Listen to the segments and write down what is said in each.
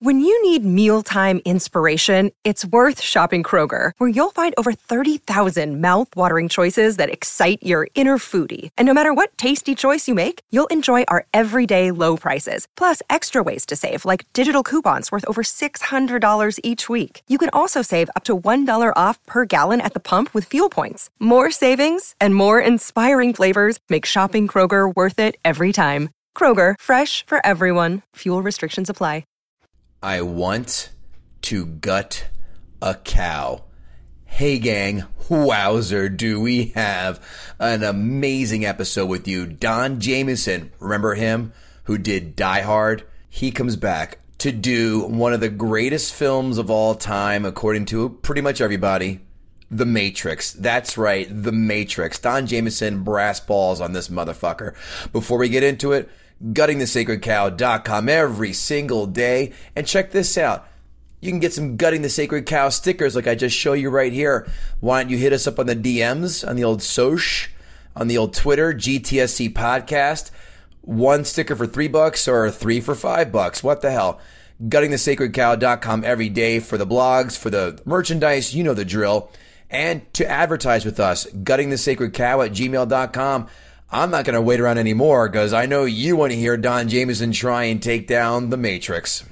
When you need mealtime inspiration, it's worth shopping Kroger, where you'll find over 30,000 mouth-watering choices that excite your inner foodie. And no matter what tasty choice you make, you'll enjoy our everyday low prices, plus extra ways to save, like digital coupons worth over $600 each week. You can also save up to $1 off per gallon at the pump with fuel points. More savings and more inspiring flavors make shopping Kroger worth it every time. Kroger, fresh for everyone. Fuel restrictions apply. I want to gut a cow. Hey gang, wowzer, do we have an amazing episode with you. Don Jamieson, remember him, who did Die Hard? He comes back to do one of the greatest films of all time, according to pretty much everybody, The Matrix. That's right, The Matrix. Don Jamieson, brass balls on this motherfucker. Before we get into it, guttingthesacredcow.com every single day. And check this out. You can get some Gutting the Sacred Cow stickers like I just show you right here. Why don't you hit us up on the DMs, on the old Soch, on the old Twitter, GTSC Podcast. One sticker for $3 or 3 for $5. What the hell? Guttingthesacredcow.com every day for the blogs, for the merchandise. You know the drill. And to advertise with us, guttingthesacredcow@gmail.com. I'm not going to wait around anymore because I know you want to hear Don Jamieson try and take down the Matrix.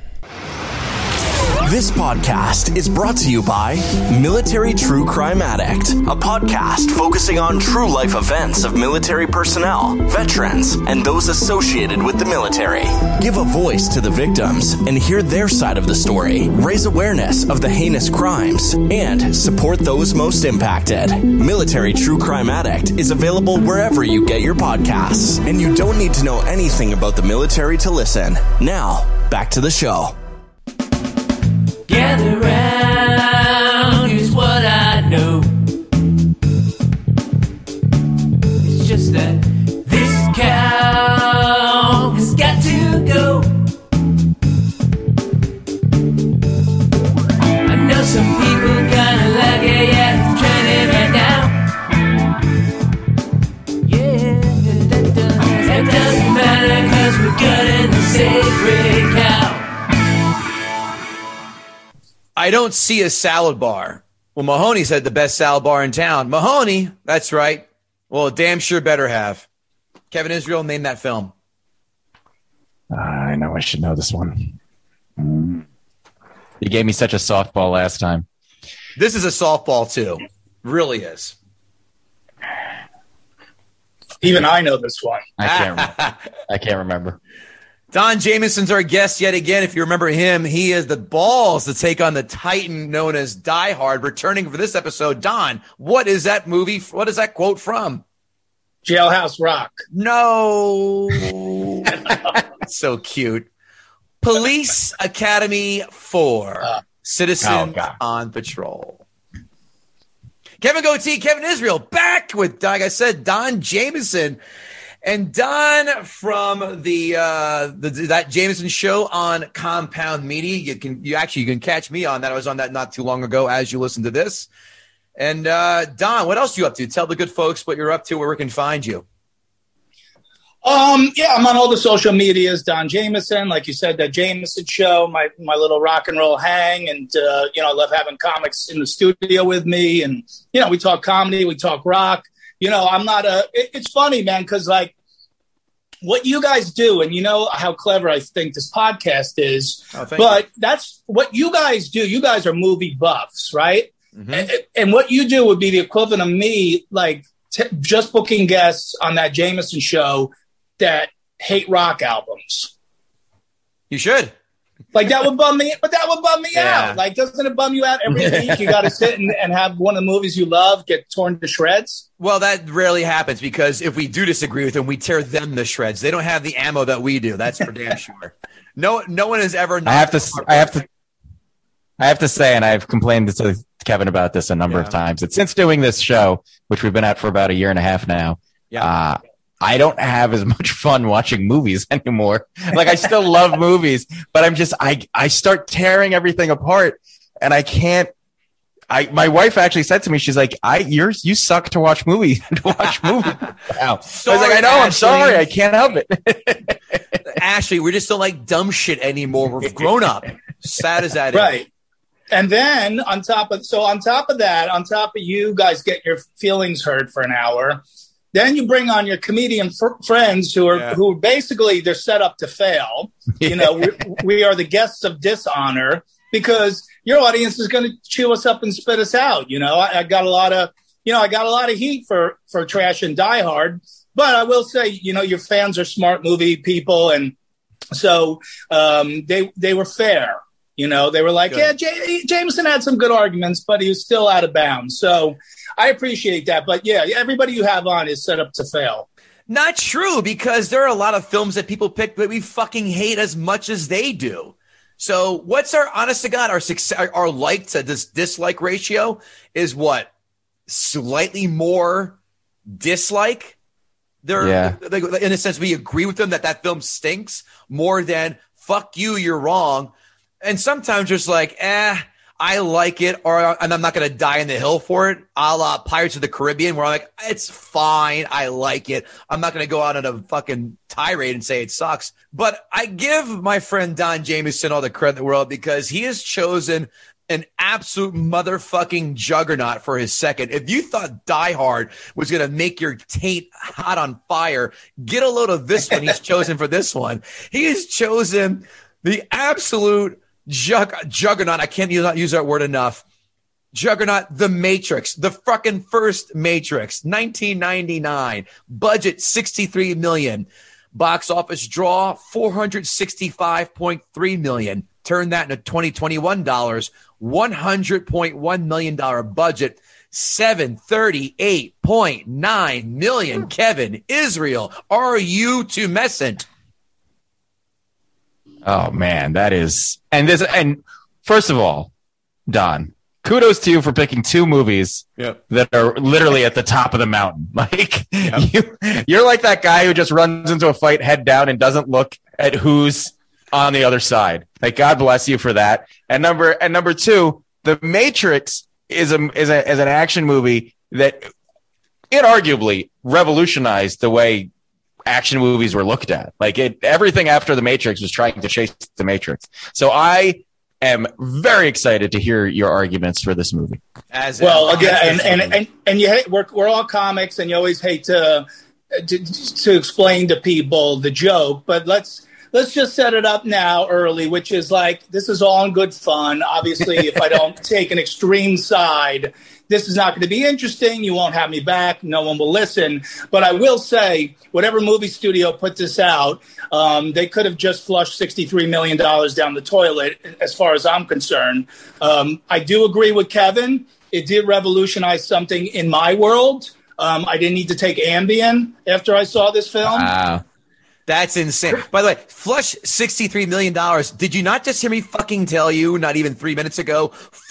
This podcast is brought to you by Military True Crime Addict, a podcast focusing on true life events of military personnel, veterans, and those associated with the military. Give a voice to the victims and hear their side of the story. Raise awareness of the heinous crimes and support those most impacted. Military True Crime Addict is available wherever you get your podcasts, and you don't need to know anything about the military to listen. Now, back to the show. Gather round, here's what I know. It's just that this cow has got to go. I know some people kinda like it, yeah, it's trending right now. Yeah, that doesn't matter, cause we're gutting the sacred cow. I don't see a salad bar. Well, Mahoney said the best salad bar in town. Mahoney, that's right. Well, damn sure better have. Kevin Israel, name that film. I know I should know this one. You gave me such a softball last time. This is a softball, too. Really is. Even I know this one. I can't remember. Don Jamieson's our guest yet again. If you remember him, he has the balls to take on the Titan known as Die Hard. Returning for this episode, Don, what is that movie? What is that quote from? Jailhouse Rock. No. So cute. Police Academy 4. Citizen on Patrol. Kevin Goatee, Kevin Israel, back with, like I said, Don Jamieson. And Don from that Jamieson show on Compound Media. You can catch me on that. I was on that not too long ago as you listen to this. And Don, what else are you up to? Tell the good folks what you're up to, where we can find you. Yeah, I'm on all the social medias, Don Jamieson. Like you said, that Jamieson show, my little rock and roll hang. And, I love having comics in the studio with me. And, we talk comedy, we talk rock. I'm not it's funny, man, because like what you guys do, and you know how clever I think this podcast is, but that's what you guys do. You guys are movie buffs, right? Mm-hmm. And what you do would be the equivalent of me, like just booking guests on that Jamieson show that hate rock albums. You should. Like that would bum me, but that would bum me out. Like, doesn't it bum you out every week? You got to sit and have one of the movies you love get torn to shreds. Well, that rarely happens because if we do disagree with them, we tear them to shreds. They don't have the ammo that we do. That's for damn sure. No one has ever. I have to say, and I've complained to Kevin about this a number of times. That since doing this show, which we've been at for about a year and a half now, I don't have as much fun watching movies anymore. Like, I still love movies, but I start tearing everything apart, and I can't My wife actually said to me, she's like, you suck to watch movies. Now. I was like, I know, I'm sorry, I can't help it. Ashley, we just don't like dumb shit anymore. We've grown up. Sad as that is. Right. And then on top of that, on top of you guys getting your feelings hurt for an hour, then you bring on your comedian friends who basically they're set up to fail. You know, we are the guests of dishonor because your audience is going to chew us up and spit us out. You know, I got a lot of heat for Trash and Die Hard, but I will say, you know, your fans are smart movie people, and so they were fair. You know, they were like, good. Yeah, Jameson had some good arguments, but he was still out of bounds. So I appreciate that. But yeah, everybody you have on is set up to fail. Not true, because there are a lot of films that people pick that we fucking hate as much as they do. So what's our, honest to God, our like to dislike ratio is what? Slightly more dislike? In a sense, we agree with them that film stinks more than fuck you, you're wrong. And sometimes just like, I like it, and I'm not going to die in the hill for it, a la Pirates of the Caribbean, where I'm like, it's fine, I like it. I'm not going to go out on a fucking tirade and say it sucks. But I give my friend Don Jameson all the credit in the world because he has chosen an absolute motherfucking juggernaut for his second. If you thought Die Hard was going to make your taint hot on fire, get a load of this one he's chosen for this one. He has chosen the absolute juggernaut. I can't use that word enough. Juggernaut, The Matrix, the fucking first Matrix, 1999. Budget $63 million. Box office draw $465.3 million. Turn that into 2021 dollars, $100.1 million budget, $738.9 million. Kevin Israel, are you tumescent? Oh man, that is, and first of all, Don, kudos to you for picking two movies that are literally at the top of the mountain. Like you're like that guy who just runs into a fight head down and doesn't look at who's on the other side. Like, God bless you for that. And number two, The Matrix is an action movie that inarguably revolutionized the way action movies were looked at. Like everything after The Matrix was trying to chase The Matrix. So I am very excited to hear your arguments for this movie. Again, and you hate, we're all comics, and you always hate to explain to people the joke, but let's just set it up now early, which is like, this is all in good fun. Obviously, if I don't take an extreme side, this is not going to be interesting. You won't have me back. No one will listen. But I will say, whatever movie studio put this out, they could have just flushed $63 million down the toilet, as far as I'm concerned. I do agree with Kevin. It did revolutionize something in my world. I didn't need to take Ambien after I saw this film. Wow. That's insane. By the way, flush $63 million. Did you not just hear me fucking tell you, not even 3 minutes ago,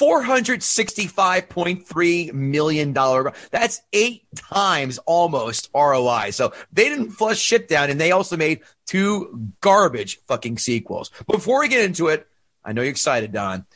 $465.3 million. That's 8 times almost ROI. So they didn't flush shit down, and they also made 2 garbage fucking sequels. Before we get into it, I know you're excited, Don.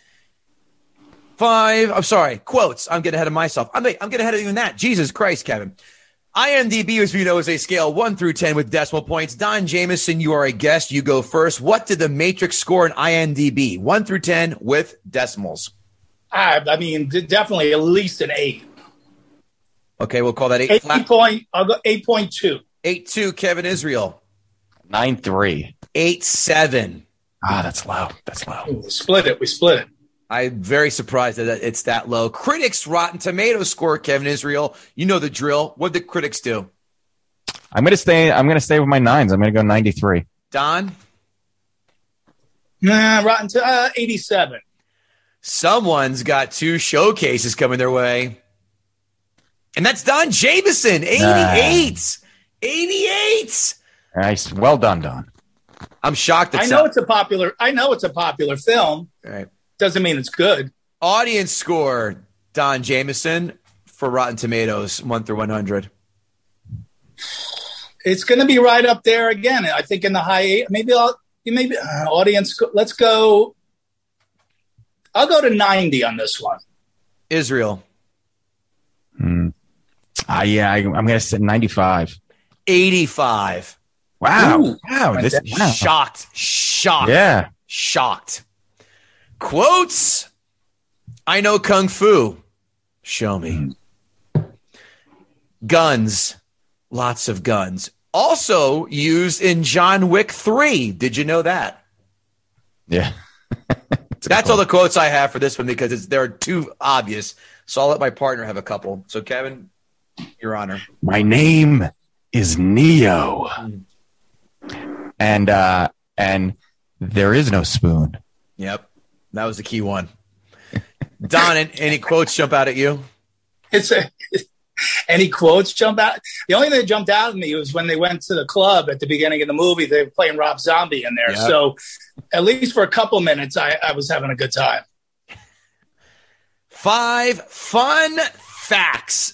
Quotes. I'm getting ahead of myself. I'm getting ahead of even that. Jesus Christ, Kevin. IMDb, as we know, is a scale 1 through 10 with decimal points. Don Jameson, you are a guest. You go first. What did The Matrix score in IMDb? 1 through 10 with decimals. I mean, definitely at least an 8. Okay, we'll call that 8. I'll go 8.2. 8.2, Kevin Israel. 9.3. 8.7. That's low. We split it. I'm very surprised that it's that low. Critics' Rotten Tomatoes score, Kevin Israel. You know the drill. What did the critics do? I'm gonna stay with my 9s. I'm gonna go 93. Don? Rotten to 87. Someone's got 2 showcases coming their way. And that's Don Jameson. 88. 88. Nice. Well done, Don. I'm shocked. I know it's a popular film. All right. Doesn't mean it's good. Audience score, Don Jameson, for Rotten Tomatoes, 1 through 100. It's going to be right up there again. I think in the high 8. Maybe audience. Let's go. I'll go to 90 on this one. Israel. Yeah, I'm going to say 95. 85. Wow. Ooh. Wow. Wow. Shocked. Yeah. Shocked. Quotes. I know Kung Fu. Show me. Guns. Lots of guns. Also used in John Wick 3. Did you know that? Yeah. That's all the quotes I have for this one because they're too obvious. So I'll let my partner have a couple. So, Kevin, Your Honor. My name is Neo. And there is no spoon. Yep. That was the key one. Don, any quotes jump out at you? Any quotes jump out? The only thing that jumped out at me was when they went to the club at the beginning of the movie. They were playing Rob Zombie in there. Yep. So at least for a couple minutes, I was having a good time. 5 fun facts.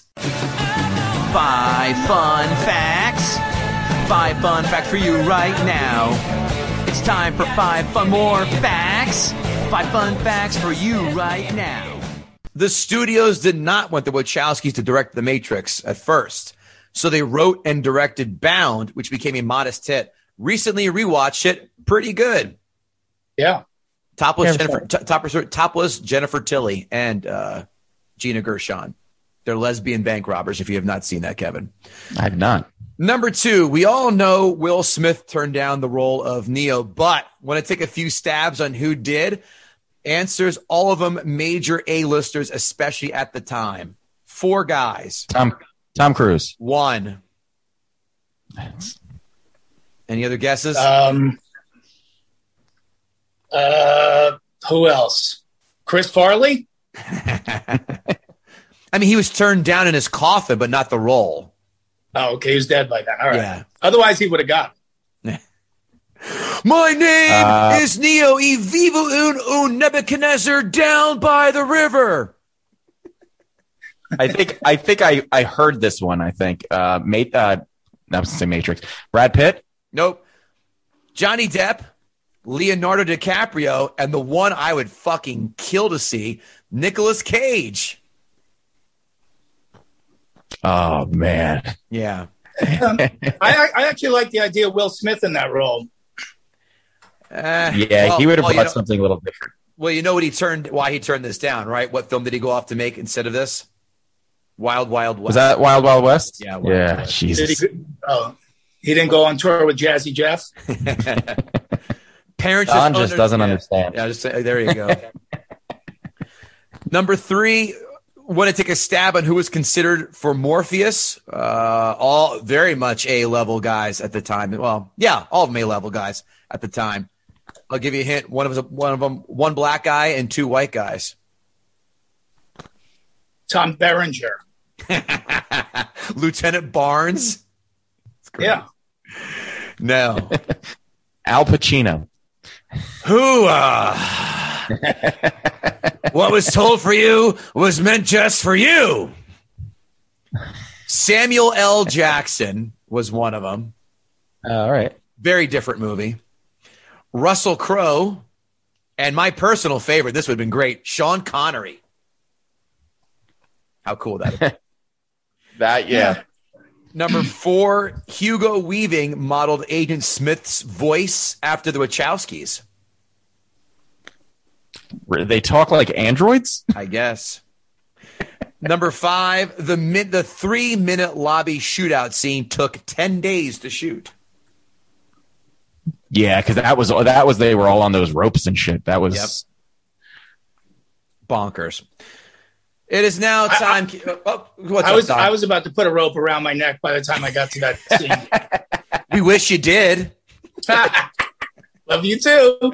5 fun facts. 5 fun facts for you right now. It's time for 5 fun more facts. 5 fun facts for you right now. The studios did not want the Wachowskis to direct The Matrix at first, so they wrote and directed Bound, which became a modest hit. Recently rewatched it, pretty good. Yeah. Topless Jennifer Tilly and Gina Gershon. They're lesbian bank robbers, if you have not seen that, Kevin. I have not. Number 2, we all know Will Smith turned down the role of Neo, but want to take a few stabs on who did? Answers, all of them major A-listers, especially at the time. 4 guys. Tom Cruise. 1. Any other guesses? Who else? Chris Farley? I mean, he was turned down in his coffin, but not the role. Oh, okay. He's dead by then. All right. Yeah. Otherwise, he would have got it. My name is Neo, e vivo un Nebuchadnezzar down by the river. I think I heard this one. I think I was going to say Matrix. Brad Pitt. Nope. Johnny Depp, Leonardo DiCaprio, and the one I would fucking kill to see, Nicolas Cage. Oh man. Yeah. I actually like the idea of Will Smith in that role. He would have brought something a little different. Well, you know why he turned this down, right? What film did he go off to make instead of this? Wild Wild West. Was that Wild Wild West? Yeah. West. Jesus. He didn't go on tour with Jazzy Jeff. Parents just doesn't understand. Yeah, there you go. Number 3, want to take a stab on who was considered for Morpheus? All very much A-level guys at the time. Well, yeah, all of them A-level guys at the time. I'll give you a hint. One of them, one black guy and 2 white guys. Tom Berenger. Lieutenant Barnes. Yeah. No. Al Pacino. Who? What was told for you was meant just for you. Samuel L. Jackson was one of them. All right. Very different movie. Russell Crowe, and my personal favorite, this would have been great, Sean Connery. How cool that is. Yeah. Number 4, Hugo Weaving modeled Agent Smith's voice after the Wachowskis. They talk like androids? I guess. Number 5, the 3-minute lobby shootout scene took 10 days to shoot. Yeah, because that was they were all on those ropes and shit. That was bonkers. It is now time. I was about to put a rope around my neck by the time I got to that scene. We wish you did. Love you too.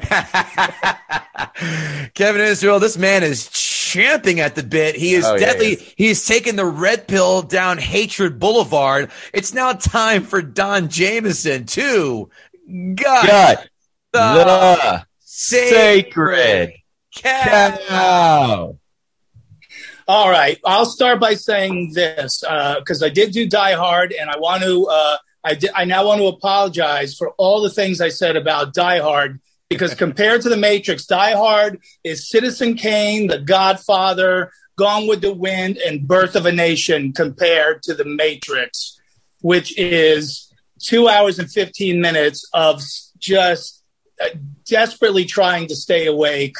Kevin Israel, this man is champing at the bit. He is deadly. Yeah. He's taken the red pill down Hatred Boulevard. It's now time for Don Jameson to gut the sacred cow. All right. I'll start by saying this because I did do Die Hard, and I want to I now want to apologize for all the things I said about Die Hard, because compared to The Matrix, Die Hard is Citizen Kane, The Godfather, Gone with the Wind and Birth of a Nation compared to The Matrix, which is 2 hours and 15 minutes of just desperately trying to stay awake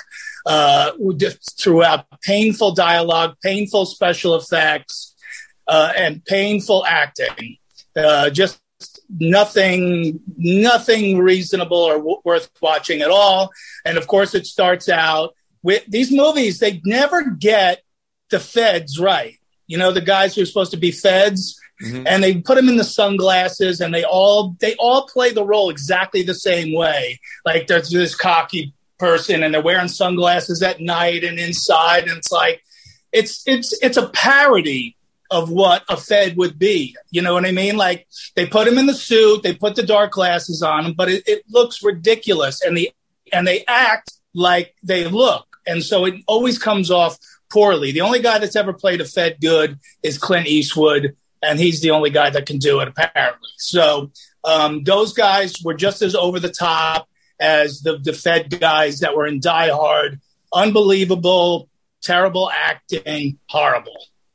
throughout painful dialogue, painful special effects, and painful acting. Just nothing reasonable or worth watching at all. And of course, it starts out with these movies. They never get the feds right. You know, the guys who are supposed to be feds, and they put them in the sunglasses, and they all play the role exactly the same way. Like there's this cocky person, and they're wearing sunglasses at night and inside, and it's like it's a parody of what a Fed would be. You know what I mean? Like they put him in the suit, they put the dark glasses on him, but it looks ridiculous, and they act like they look, and so it always comes off poorly. The only guy that's ever played a Fed good is Clint Eastwood, and he's the only guy that can do it, apparently. So those guys were just as over the top as the Fed guys that were in Die Hard. Unbelievable, terrible acting, horrible.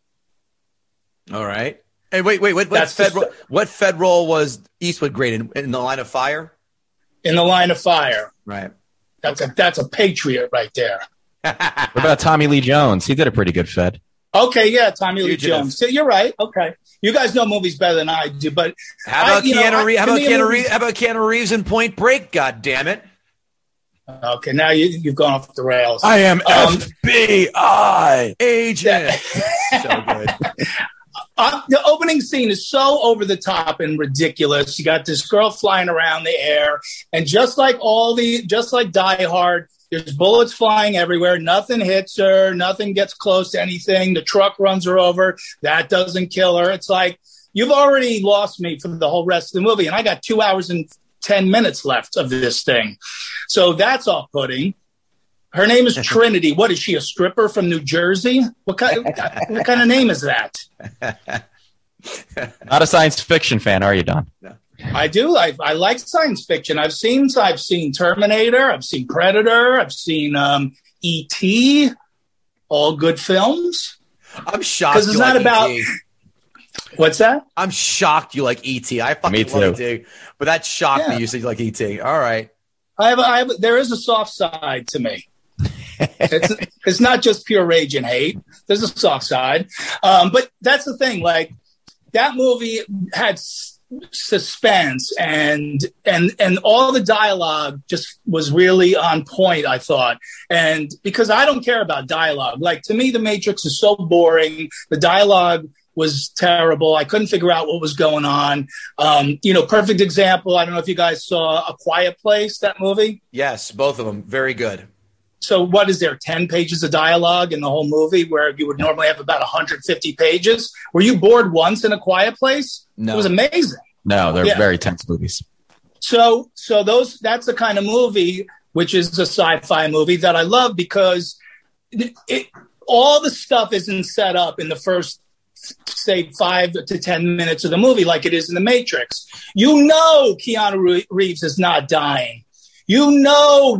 All right. And wait. What Fed role was Eastwood great in The Line of Fire? In The Line of Fire. Right. That's a patriot right there. What about Tommy Lee Jones? He did a pretty good Fed. Okay, yeah, Tommy Lee Jones. So you're right. Okay. You guys know movies better than I do, but how about Keanu Reeves in Point Break? God damn it! Okay, now you've gone off the rails. I am FBI agent. So good. The opening scene is so over the top and ridiculous. You got this girl flying around the air, and just like Die Hard, there's bullets flying everywhere. Nothing hits her. Nothing gets close to anything. The truck runs her over. That doesn't kill her. It's like, you've already lost me for the whole rest of the movie. And I got 2 hours and 10 minutes left of this thing. So that's off-putting. Her name is Trinity. What is she, a stripper from New Jersey? What kind of name is that? Not a science fiction fan, are you, Don? No. I do. I like science fiction. I've seen Terminator. I've seen Predator. I've seen E.T. All good films. I'm shocked. Because it's not about. What's that? I'm shocked you like E.T. I fucking love E.T. But that shocked me. You said you like E.T. All right. There is a soft side to me. It's not just pure rage and hate. There's a soft side. But that's the thing. Like, that movie had suspense and all the dialogue just was really on point, I thought. And because I don't care about dialogue, like, to me, The Matrix is so boring. The dialogue was terrible. I couldn't figure out what was going on. Perfect example. I don't know if you guys saw A Quiet Place, that movie. Yes, both of them. Very good. So what is there, 10 pages of dialogue in the whole movie where you would normally have about 150 pages? Were you bored once in A Quiet Place? No. It was amazing. No, they're very tense movies. So that's the kind of movie, which is a sci-fi movie, that I love, because all the stuff isn't set up in the first, say, 5 to 10 minutes of the movie like it is in The Matrix. You know Keanu Reeves is not dying. You know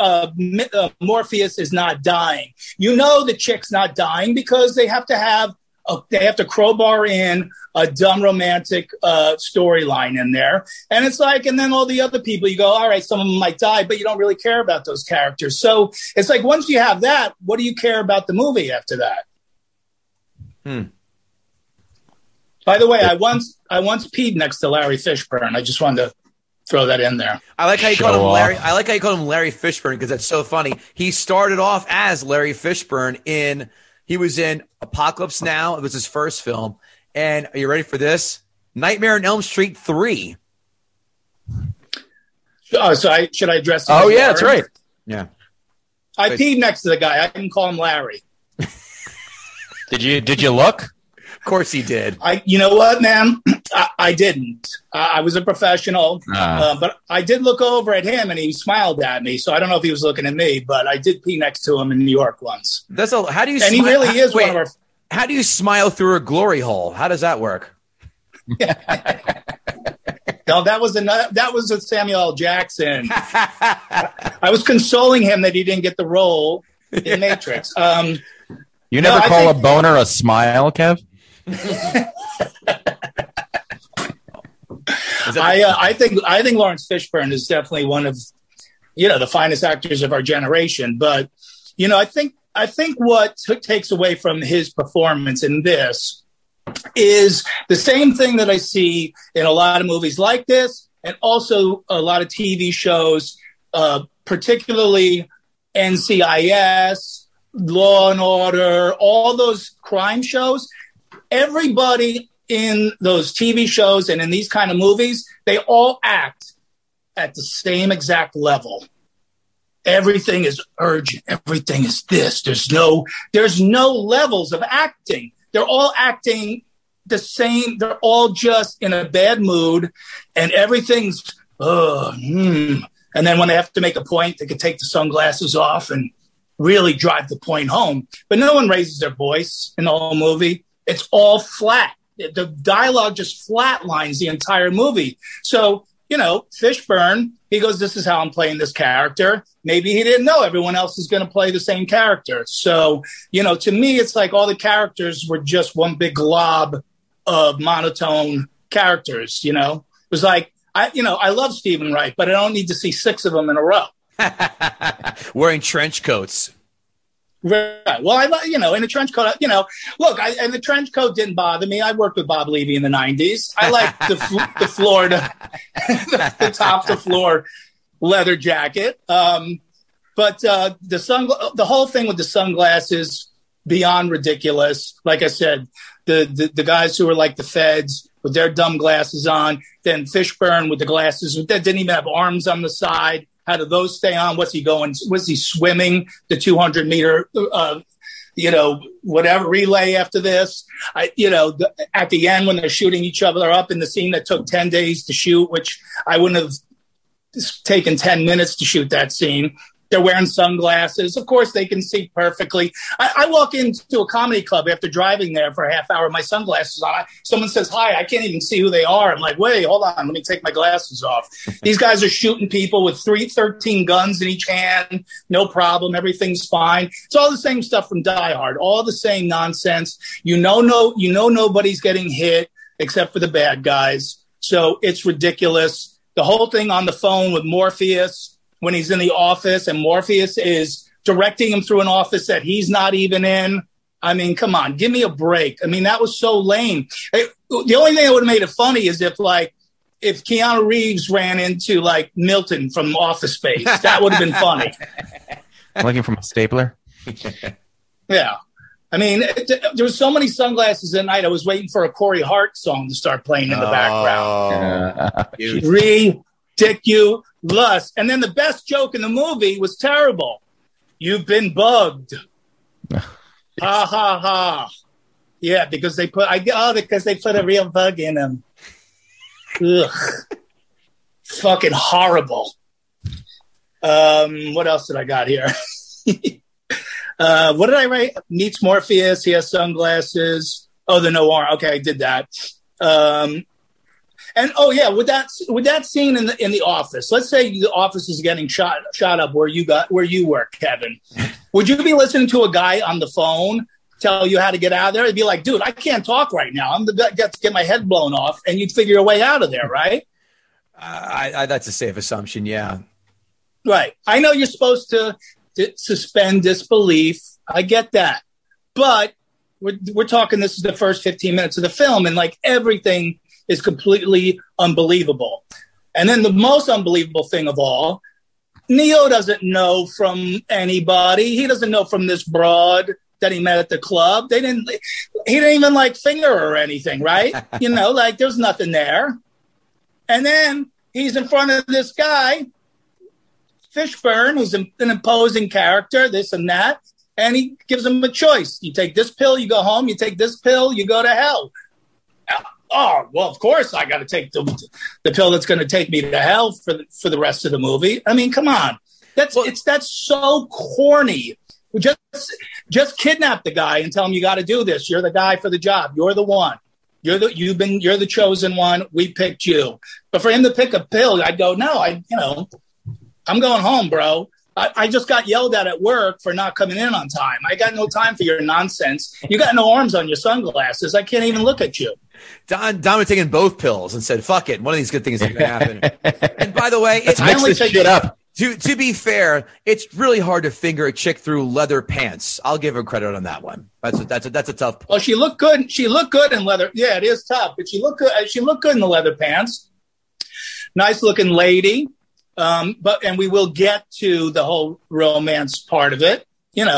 Morpheus is not dying. You know the chick's not dying because they have to crowbar in a dumb romantic storyline in there. And it's like, and then all the other people, you go, all right, some of them might die, but you don't really care about those characters. So it's like, once you have that, what do you care about the movie after that? By the way, I once peed next to Larry Fishburne. I just wanted to throw that in there. I like how you called him Larry. I like how you called him Larry Fishburne, because that's so funny. He started off as Larry Fishburne he was in Apocalypse Now. It was his first film. And are you ready for this? Nightmare on Elm Street 3. Oh, so should I address him? Oh, yeah, that's right. Yeah. I peed next to the guy. I didn't call him Larry. Did you look? Of course he did. You know what, man? I didn't. I was a professional, but I did look over at him, and he smiled at me. So I don't know if he was looking at me, but I did pee next to him in New York once. How do you? And he really is one of our. How do you smile through a glory hole? How does that work? No, that was a Samuel L. Jackson. I was consoling him that he didn't get the role in Matrix. You never call a boner a smile, Kev? I think Lawrence Fishburne is definitely one of, the finest actors of our generation. But, I think what takes away from his performance in this is the same thing that I see in a lot of movies like this, and also a lot of TV shows, particularly NCIS, Law and Order, all those crime shows. Everybody in those TV shows and in these kind of movies, they all act at the same exact level. Everything is urgent. Everything is this. There's no levels of acting. They're all acting the same. They're all just in a bad mood, and everything's, And then when they have to make a point, they can take the sunglasses off and really drive the point home. But no one raises their voice in the whole movie. It's all flat. The dialogue just flatlines the entire movie. So, Fishburne, he goes, this is how I'm playing this character. Maybe he didn't know everyone else is going to play the same character. So, to me, it's like all the characters were just one big glob of monotone characters, It was like, I love Stephen Wright, but I don't need to see 6 of them in a row. Wearing trench coats. Right. Well, in a trench coat, look, and the trench coat didn't bother me. I worked with Bob Levy in the 90s. I like the Florida, the top to floor leather jacket. But the whole thing with the sunglasses, beyond ridiculous. Like I said, the guys who were like the feds with their dumb glasses on, then Fishburne with the glasses that didn't even have arms on the side. How do those stay on? What's he going? Was he swimming the 200 meter, whatever relay after this? At the end when they're shooting each other up in the scene that took 10 days to shoot, which I wouldn't have taken 10 minutes to shoot that scene. They're wearing sunglasses. Of course, they can see perfectly. I walk into a comedy club after driving there for a half hour with my sunglasses on. Someone says, hi, I can't even see who they are. I'm like, wait, hold on. Let me take my glasses off. These guys are shooting people with 13 guns in each hand. No problem. Everything's fine. It's all the same stuff from Die Hard. All the same nonsense. Nobody's getting hit except for the bad guys. So it's ridiculous. The whole thing on the phone with Morpheus, when he's in the office and Morpheus is directing him through an office that he's not even in. I mean, come on, give me a break. I mean, that was so lame. The only thing that would have made it funny is if Keanu Reeves ran into like Milton from Office Space. That would have been funny. Looking for a stapler? Yeah. I mean, there was so many sunglasses at night. I was waiting for a Corey Hart song to start playing in the background. Ridiculous. And then the best joke in the movie was terrible. You've been bugged. Ha ha ha. Yeah, because they put a real bug in him. Ugh. Fucking horrible. What else did I got here? What did I write? Meets Morpheus. He has sunglasses. Oh, the noir. Okay, I did that. And with that scene in the office, let's say the office is getting shot up where you work, Kevin. Would you be listening to a guy on the phone tell you how to get out of there? It'd be like, dude, I can't talk right now. I'm got to get my head blown off, and you'd figure a way out of there, right? That's a safe assumption, yeah. Right. I know you're supposed to suspend disbelief. I get that, but we're talking. This is the first 15 minutes of the film, and like everything is completely unbelievable. And then the most unbelievable thing of all, Neo doesn't know from anybody. He doesn't know from this broad that he met at the club. He didn't even like finger her or anything, right? There's nothing there. And then he's in front of this guy, Fishburne, who's an imposing character, this and that. And he gives him a choice. You take this pill, you go home. You take this pill, you go to hell. Oh, well, of course I got to take the pill that's going to take me to hell for the rest of the movie. I mean, come on. That's so corny. Just kidnap the guy and tell him you got to do this. You're the guy for the job. You're the one. You're the chosen one. We picked you. But for him to pick a pill, I'd go, no, I'm going home, bro. I just got yelled at work for not coming in on time. I got no time for your nonsense. You got no arms on your sunglasses. I can't even look at you. Don was taking both pills and said, fuck it. One of these good things is going to happen. And by the way, let's mix this shit up. To be fair, it's really hard to finger a chick through leather pants. I'll give her credit on that one. That's a tough. Well, she looked good. She looked good in leather. Yeah, it is tough, but she looked good. She looked good in the leather pants. Nice looking lady. And we will get to the whole romance part of it.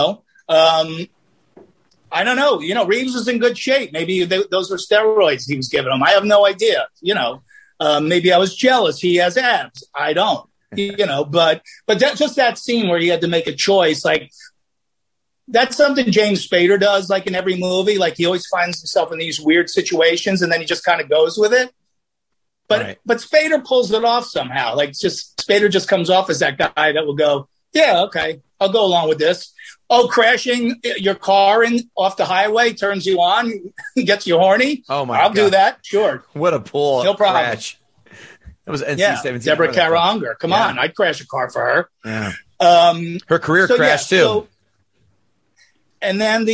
I don't know. Reeves is in good shape. Maybe those were steroids he was giving him. I have no idea. Maybe I was jealous. He has abs. I don't. But just that scene where he had to make a choice, like that's something James Spader does, like in every movie. Like he always finds himself in these weird situations, and then he just kind of goes with it. But Spader pulls it off somehow. Like Spader just comes off as that guy that will go, yeah, okay, I'll go along with this. Oh, crashing your car off the highway turns you on, gets you horny. Oh my! I'll do that. Sure. What a pull! No problem. Crash. That was NC-17. Deborah Kara Unger. Come on, I'd crash a car for her. Yeah. Her career crashed too. And then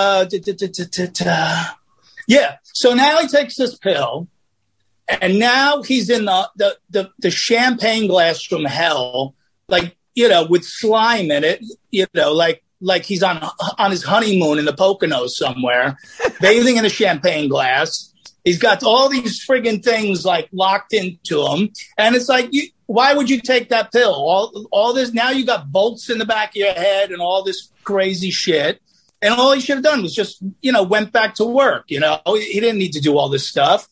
So now he takes this pill, and now he's in the champagne glass from hell, with slime in it, like he's on his honeymoon in the Poconos somewhere, bathing in a champagne glass. He's got all these friggin' things like locked into him. And it's like, why would you take that pill? All this, now you got bolts in the back of your head and all this crazy shit. And all he should have done was just, went back to work. He didn't need to do all this stuff.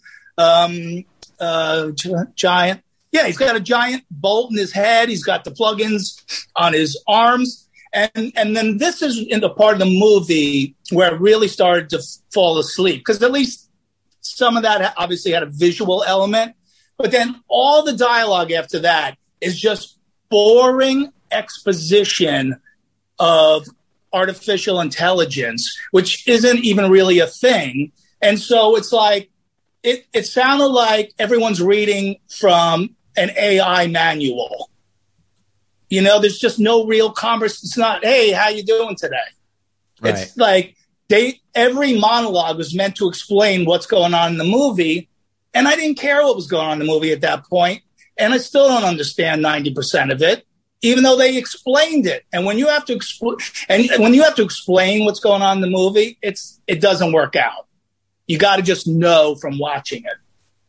Giant. Yeah, he's got a giant bolt in his head. He's got the plugins on his arms. And then this is in the part of the movie where I really started to fall asleep, because at least some of that obviously had a visual element. But then all the dialogue after that is just boring exposition of artificial intelligence, which isn't even really a thing. And so it's like, it sounded like everyone's reading from an AI manual. There's just no real conversation. It's not, hey, how you doing today? Right. It's like every monologue was meant to explain what's going on in the movie. And I didn't care what was going on in the movie at that point. And I still don't understand 90% of it, even though they explained it. And when you have to explain what's going on in the movie, it doesn't work out. You got to just know from watching it.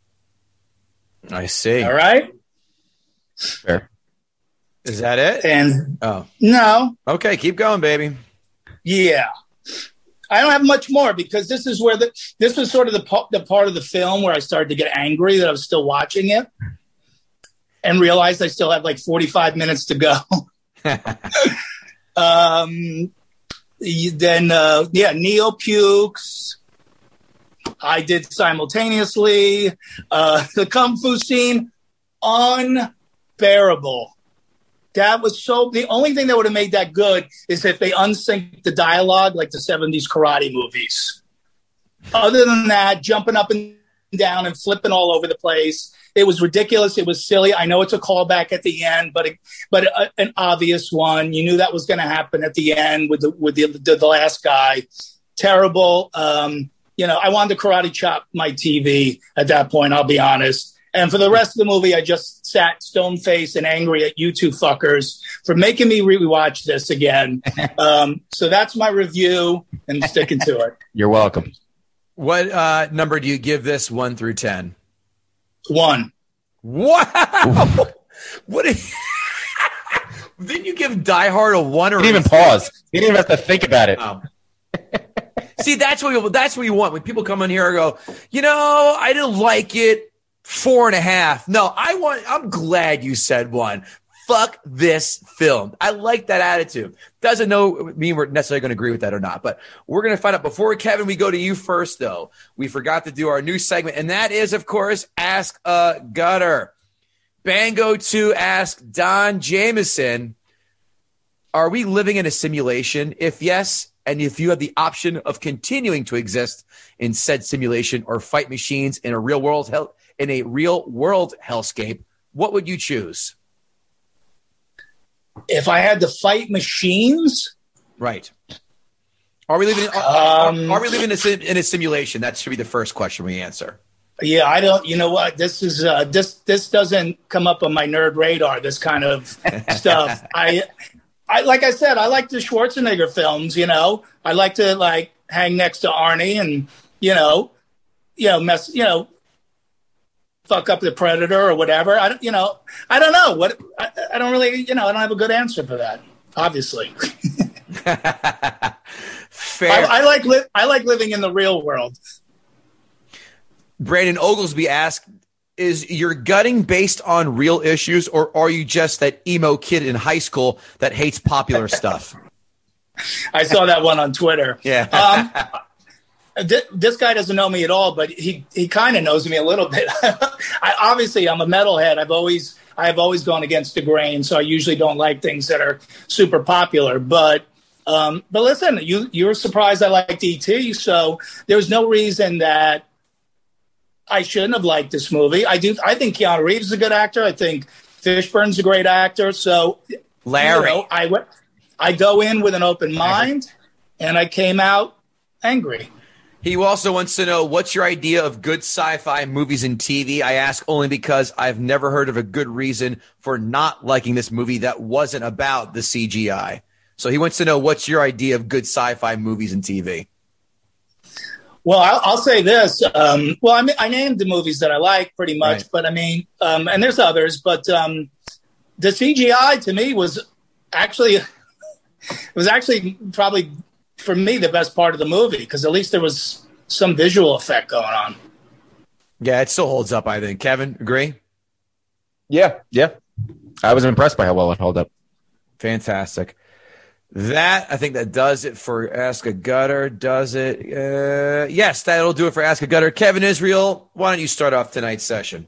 I see. All right. Fair. Is that it? No. Okay, keep going, baby. Yeah. I don't have much more, because this is where this was sort of the part of the film where I started to get angry that I was still watching it and realized I still have like 45 minutes to go. Neo pukes. I did simultaneously. The Kung Fu scene, unbearable. That was the only thing that would have made that good is if they unsynced the dialogue like the 70s karate movies. Other than that, jumping up and down and flipping all over the place. It was ridiculous. It was silly. I know it's a callback at the end, but an obvious one. You knew that was going to happen at the end with the last guy. Terrible. I wanted to karate chop my TV at that point, I'll be honest. And for the rest of the movie, I just sat stone-faced and angry at you two fuckers for making me rewatch this again. So that's my review, and sticking to it. You're welcome. What number do you give this 1 through 10? 1. Wow! Didn't you give Die Hard a 1 or? You didn't even pause. You didn't even have to think about it. See, that's what you want when people come in here and go, I didn't like it. 4.5. No, I'm glad you said 1. Fuck this film. I like that attitude. Doesn't mean we're necessarily going to agree with that or not, but we're going to find out. Before, Kevin, we go to you first, though. We forgot to do our new segment, and that is, of course, Ask a Gutter. Bango to ask Don Jamieson, are we living in a simulation? If yes, and if you have the option of continuing to exist in said simulation or fight machines in a real world hellscape, what would you choose? If I had to fight machines, right? Are we living? Are we living in a simulation? That should be the first question we answer. Yeah, I don't. You know what? This is this doesn't come up on my nerd radar. This kind of stuff. I like I said, I like the Schwarzenegger films. You know, I like to like hang next to Arnie and fuck up the Predator or whatever. I don't know what. I don't really. I don't have a good answer for that. Obviously. Fair. I like living in the real world. Brandon Oglesby asked, is your gutting based on real issues, or are you just that emo kid in high school that hates popular stuff? I saw that one on Twitter. Yeah. This guy doesn't know me at all, but he kind of knows me a little bit. Obviously, I'm a metalhead. I have always gone against the grain, so I usually don't like things that are super popular. But listen, you were surprised I liked E.T., so there's no reason that I shouldn't have liked this movie. I think Keanu Reeves is a good actor. I think Fishburne's a great actor. So, Larry, I go in with an open mind, and I came out angry. He also wants to know, what's your idea of good sci-fi movies and TV? I ask only because I've never heard of a good reason for not liking this movie that wasn't about the CGI. So he wants to know, what's your idea of good sci-fi movies and TV? Well, I'll say this. I named the movies that I like pretty much, right. But I mean, and there's others, but the CGI to me was actually probably for me the best part of the movie, because at least there was some visual effect going on. Yeah, it still holds up, I think. Kevin, agree? Yeah. I was impressed by how well it held up. Fantastic. I think that does it for Ask a Gutter. Does it? Yes, that'll do it for Ask a Gutter. Kevin Israel, why don't you start off tonight's session?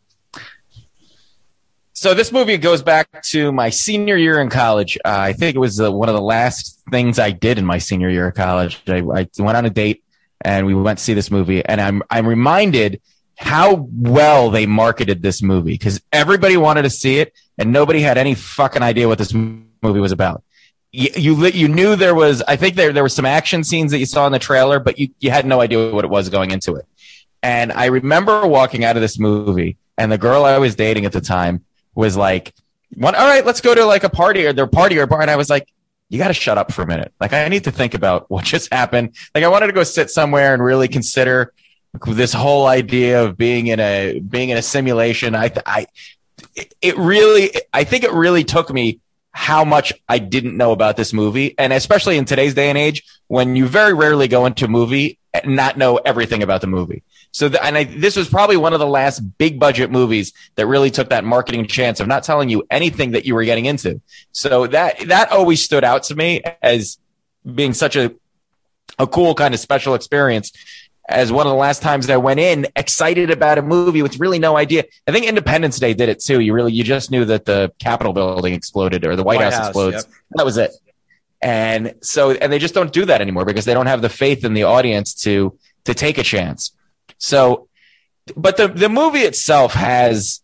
So this movie goes back to my senior year in college. I think it was one of the last things I did in my senior year of college. I went on a date and we went to see this movie, and I'm reminded how well they marketed this movie, because everybody wanted to see it and nobody had any fucking idea what this movie was about. You knew there was, I think there were some action scenes that you saw in the trailer, but you had no idea what it was going into it. And I remember walking out of this movie, and the girl I was dating at the time was like, all right, let's go to like a party or a bar. And I was like, you got to shut up for a minute. Like, I need to think about what just happened. Like, I wanted to go sit somewhere and really consider this whole idea of being in a simulation. I think it really took me how much I didn't know about this movie. And especially in today's day and age, when you very rarely go into a movie and not know everything about the movie. So this was probably one of the last big budget movies that really took that marketing chance of not telling you anything that you were getting into. So that always stood out to me as being such a cool kind of special experience, as one of the last times that I went in excited about a movie with really no idea. I think Independence Day did it too. You just knew that the Capitol building exploded or the White House explodes. Yep. That was it. And they just don't do that anymore because they don't have the faith in the audience to take a chance. So, but the movie itself hasn't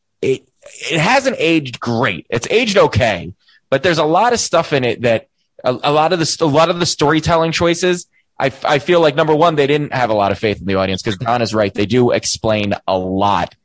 aged great. It's aged okay, but there's a lot of stuff in it that a lot of the storytelling choices, I feel like, number one, they didn't have a lot of faith in the audience, because Don is right. They do explain a lot.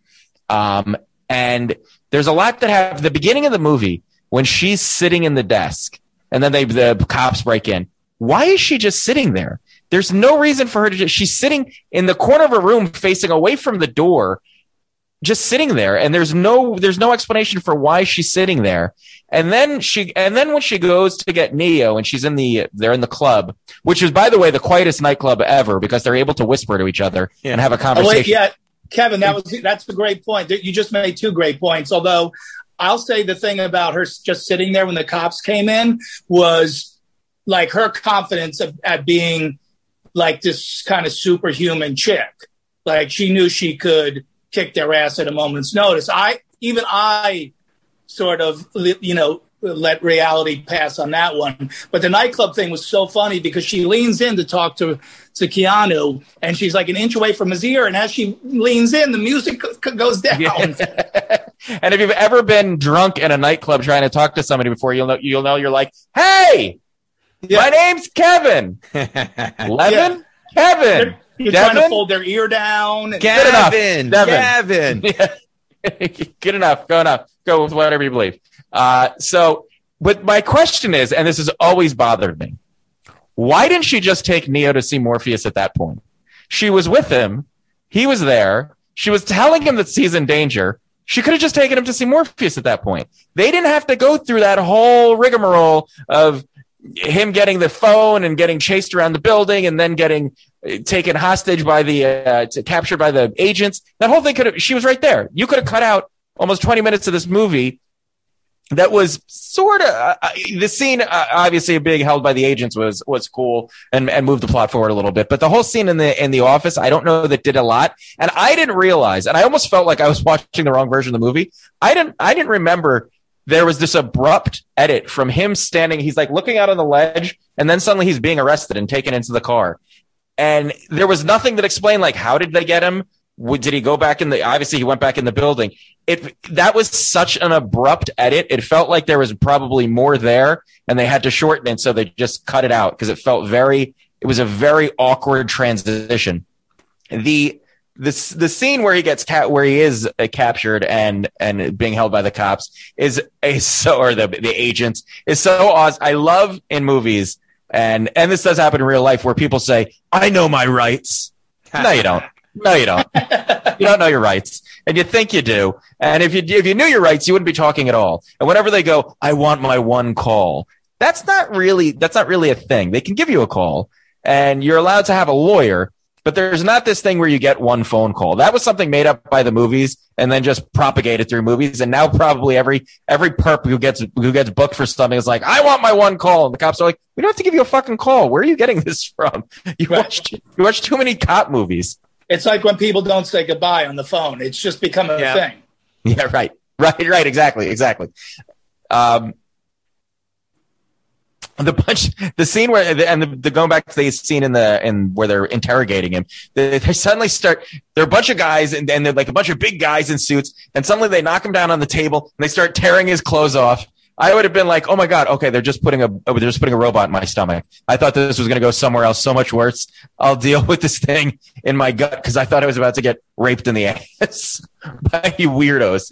And there's a lot that have the beginning of the movie when she's sitting in the desk and then the cops break in. Why is she just sitting there? There's no reason for her to she's sitting in the corner of a room facing away from the door, just sitting there. And there's no explanation for why she's sitting there. And then when she goes to get Neo and they're in the club, which is, by the way, the quietest nightclub ever, because they're able to whisper to each other and have a conversation. Oh, wait, yeah, Kevin, that's the great point. You just made two great points. Although I'll say the thing about her just sitting there when the cops came in was like her confidence at being like this kind of superhuman chick. Like, she knew she could kick their ass at a moment's notice. I sort of, let reality pass on that one. But the nightclub thing was so funny because she leans in to talk to Keanu, and she's like an inch away from his ear. And as she leans in, the music goes down. Yeah. And if you've ever been drunk in a nightclub trying to talk to somebody before, you'll know you're like, hey, my name's Kevin. Levin? Kevin. You're trying to fold their ear down. Gavin. Good enough. Go with whatever you believe. But my question is, and this has always bothered me, why didn't she just take Neo to see Morpheus at that point? She was with him. He was there. She was telling him that he's in danger. She could have just taken him to see Morpheus at that point. They didn't have to go through that whole rigmarole of him getting the phone and getting chased around the building and then getting taken hostage by captured by the agents. That whole thing she was right there. You could have cut out almost 20 minutes of this movie. That was sort of the scene, obviously being held by the agents was cool and moved the plot forward a little bit. But the whole scene in the office, I don't know that did a lot. And I didn't realize, and I almost felt like I was watching the wrong version of the movie. I didn't remember there was this abrupt edit from him standing. He's like looking out on the ledge, and then suddenly he's being arrested and taken into the car. And there was nothing that explained, like, how did they get him? Did he go back obviously he went back in the building. That was such an abrupt edit. It felt like there was probably more there and they had to shorten it. So they just cut it out because it was a very awkward transition. The scene where he is captured and being held by the cops or the agents is so awesome. I love in movies. And this does happen in real life where people say, I know my rights. No, you don't. No, you don't. You don't know your rights, and you think you do. And if you knew your rights, you wouldn't be talking at all. And whenever they go, I want my one call, that's not really a thing. They can give you a call, and you're allowed to have a lawyer, but there's not this thing where you get one phone call. That was something made up by the movies and then just propagated through movies. And now probably every perp who gets booked for something is like, I want my one call. And the cops are like, we don't have to give you a fucking call. Where are you getting this from? You watch too many cop movies. It's like when people don't say goodbye on the phone. It's just become a thing. Yeah, right. Exactly. The scene where the going back to the scene in where they're interrogating him, they suddenly start. They're a bunch of guys and they're like a bunch of big guys in suits, and suddenly they knock him down on the table and they start tearing his clothes off. I would have been like, oh my God, okay, they're just putting a robot in my stomach. I thought this was going to go somewhere else so much worse. I'll deal with this thing in my gut because I thought I was about to get raped in the ass by you weirdos.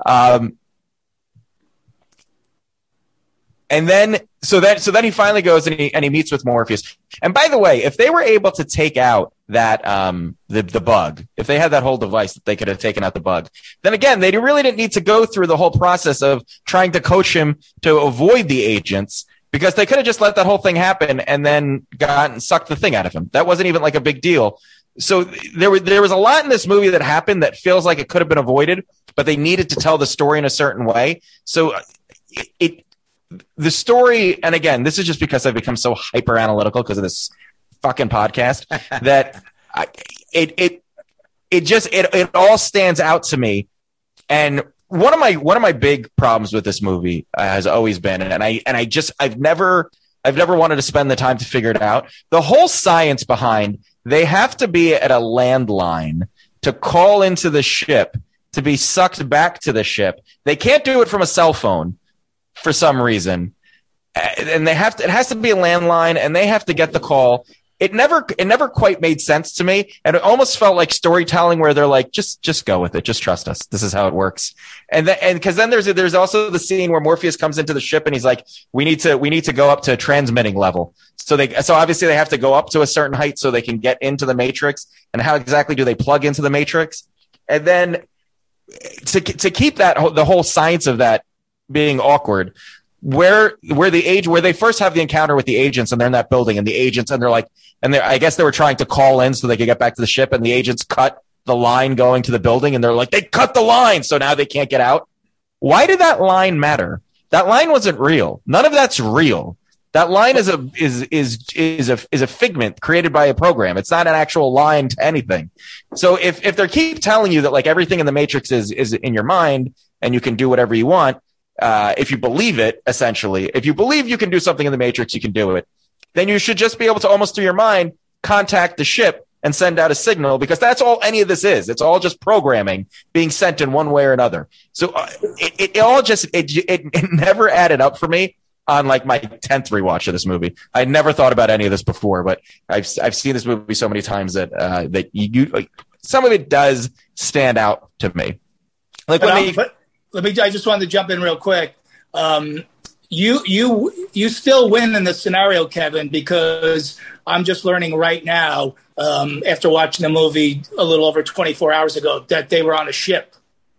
And then, so then he finally goes and he meets with Morpheus. And by the way, if they were able to take out that, the bug, if they had that whole device that they could have taken out the bug, then again, they really didn't need to go through the whole process of trying to coach him to avoid the agents because they could have just let that whole thing happen and then sucked the thing out of him. That wasn't even like a big deal. So there was a lot in this movie that happened that feels like it could have been avoided, but they needed to tell the story in a certain way. So the story, and again, this is just because I've become so hyper analytical because of this fucking podcast that it all stands out to me. And one of my big problems with this movie has always been, and I've never wanted to spend the time to figure it out. The whole science behind they have to be at a landline to call into the ship to be sucked back to the ship. They can't do it from a cell phone for some reason. And it has to be a landline and they have to get the call. It never quite made sense to me. And it almost felt like storytelling where they're like, just go with it. Just trust us. This is how it works. And cause then there's also the scene where Morpheus comes into the ship and he's like, we need to go up to transmitting level. So obviously they have to go up to a certain height so they can get into the Matrix. And how exactly do they plug into the Matrix? And then to keep the whole science of that being awkward, where they first have the encounter with the agents and they're in that building and the agents and they're like, I guess they were trying to call in so they could get back to the ship and the agents cut the line going to the building and they're like, they cut the line. So now they can't get out. Why did that line matter? That line wasn't real. None of that's real. That line is a figment created by a program. It's not an actual line to anything. So if they keep telling you that like everything in the Matrix is in your mind and you can do whatever you want, if you believe it, essentially, if you believe you can do something in the Matrix, you can do it, then you should just be able to almost through your mind contact the ship and send out a signal, because that's all any of this is. It's all just programming being sent in one way or another. So it all just, it never added up for me on like my 10th rewatch of this movie. I never thought about any of this before, but I've seen this movie so many times that some of it does stand out to me. Like I just wanted to jump in real quick. You still win in this scenario, Kevin, because I'm just learning right now, after watching the movie a little over 24 hours ago, that they were on a ship.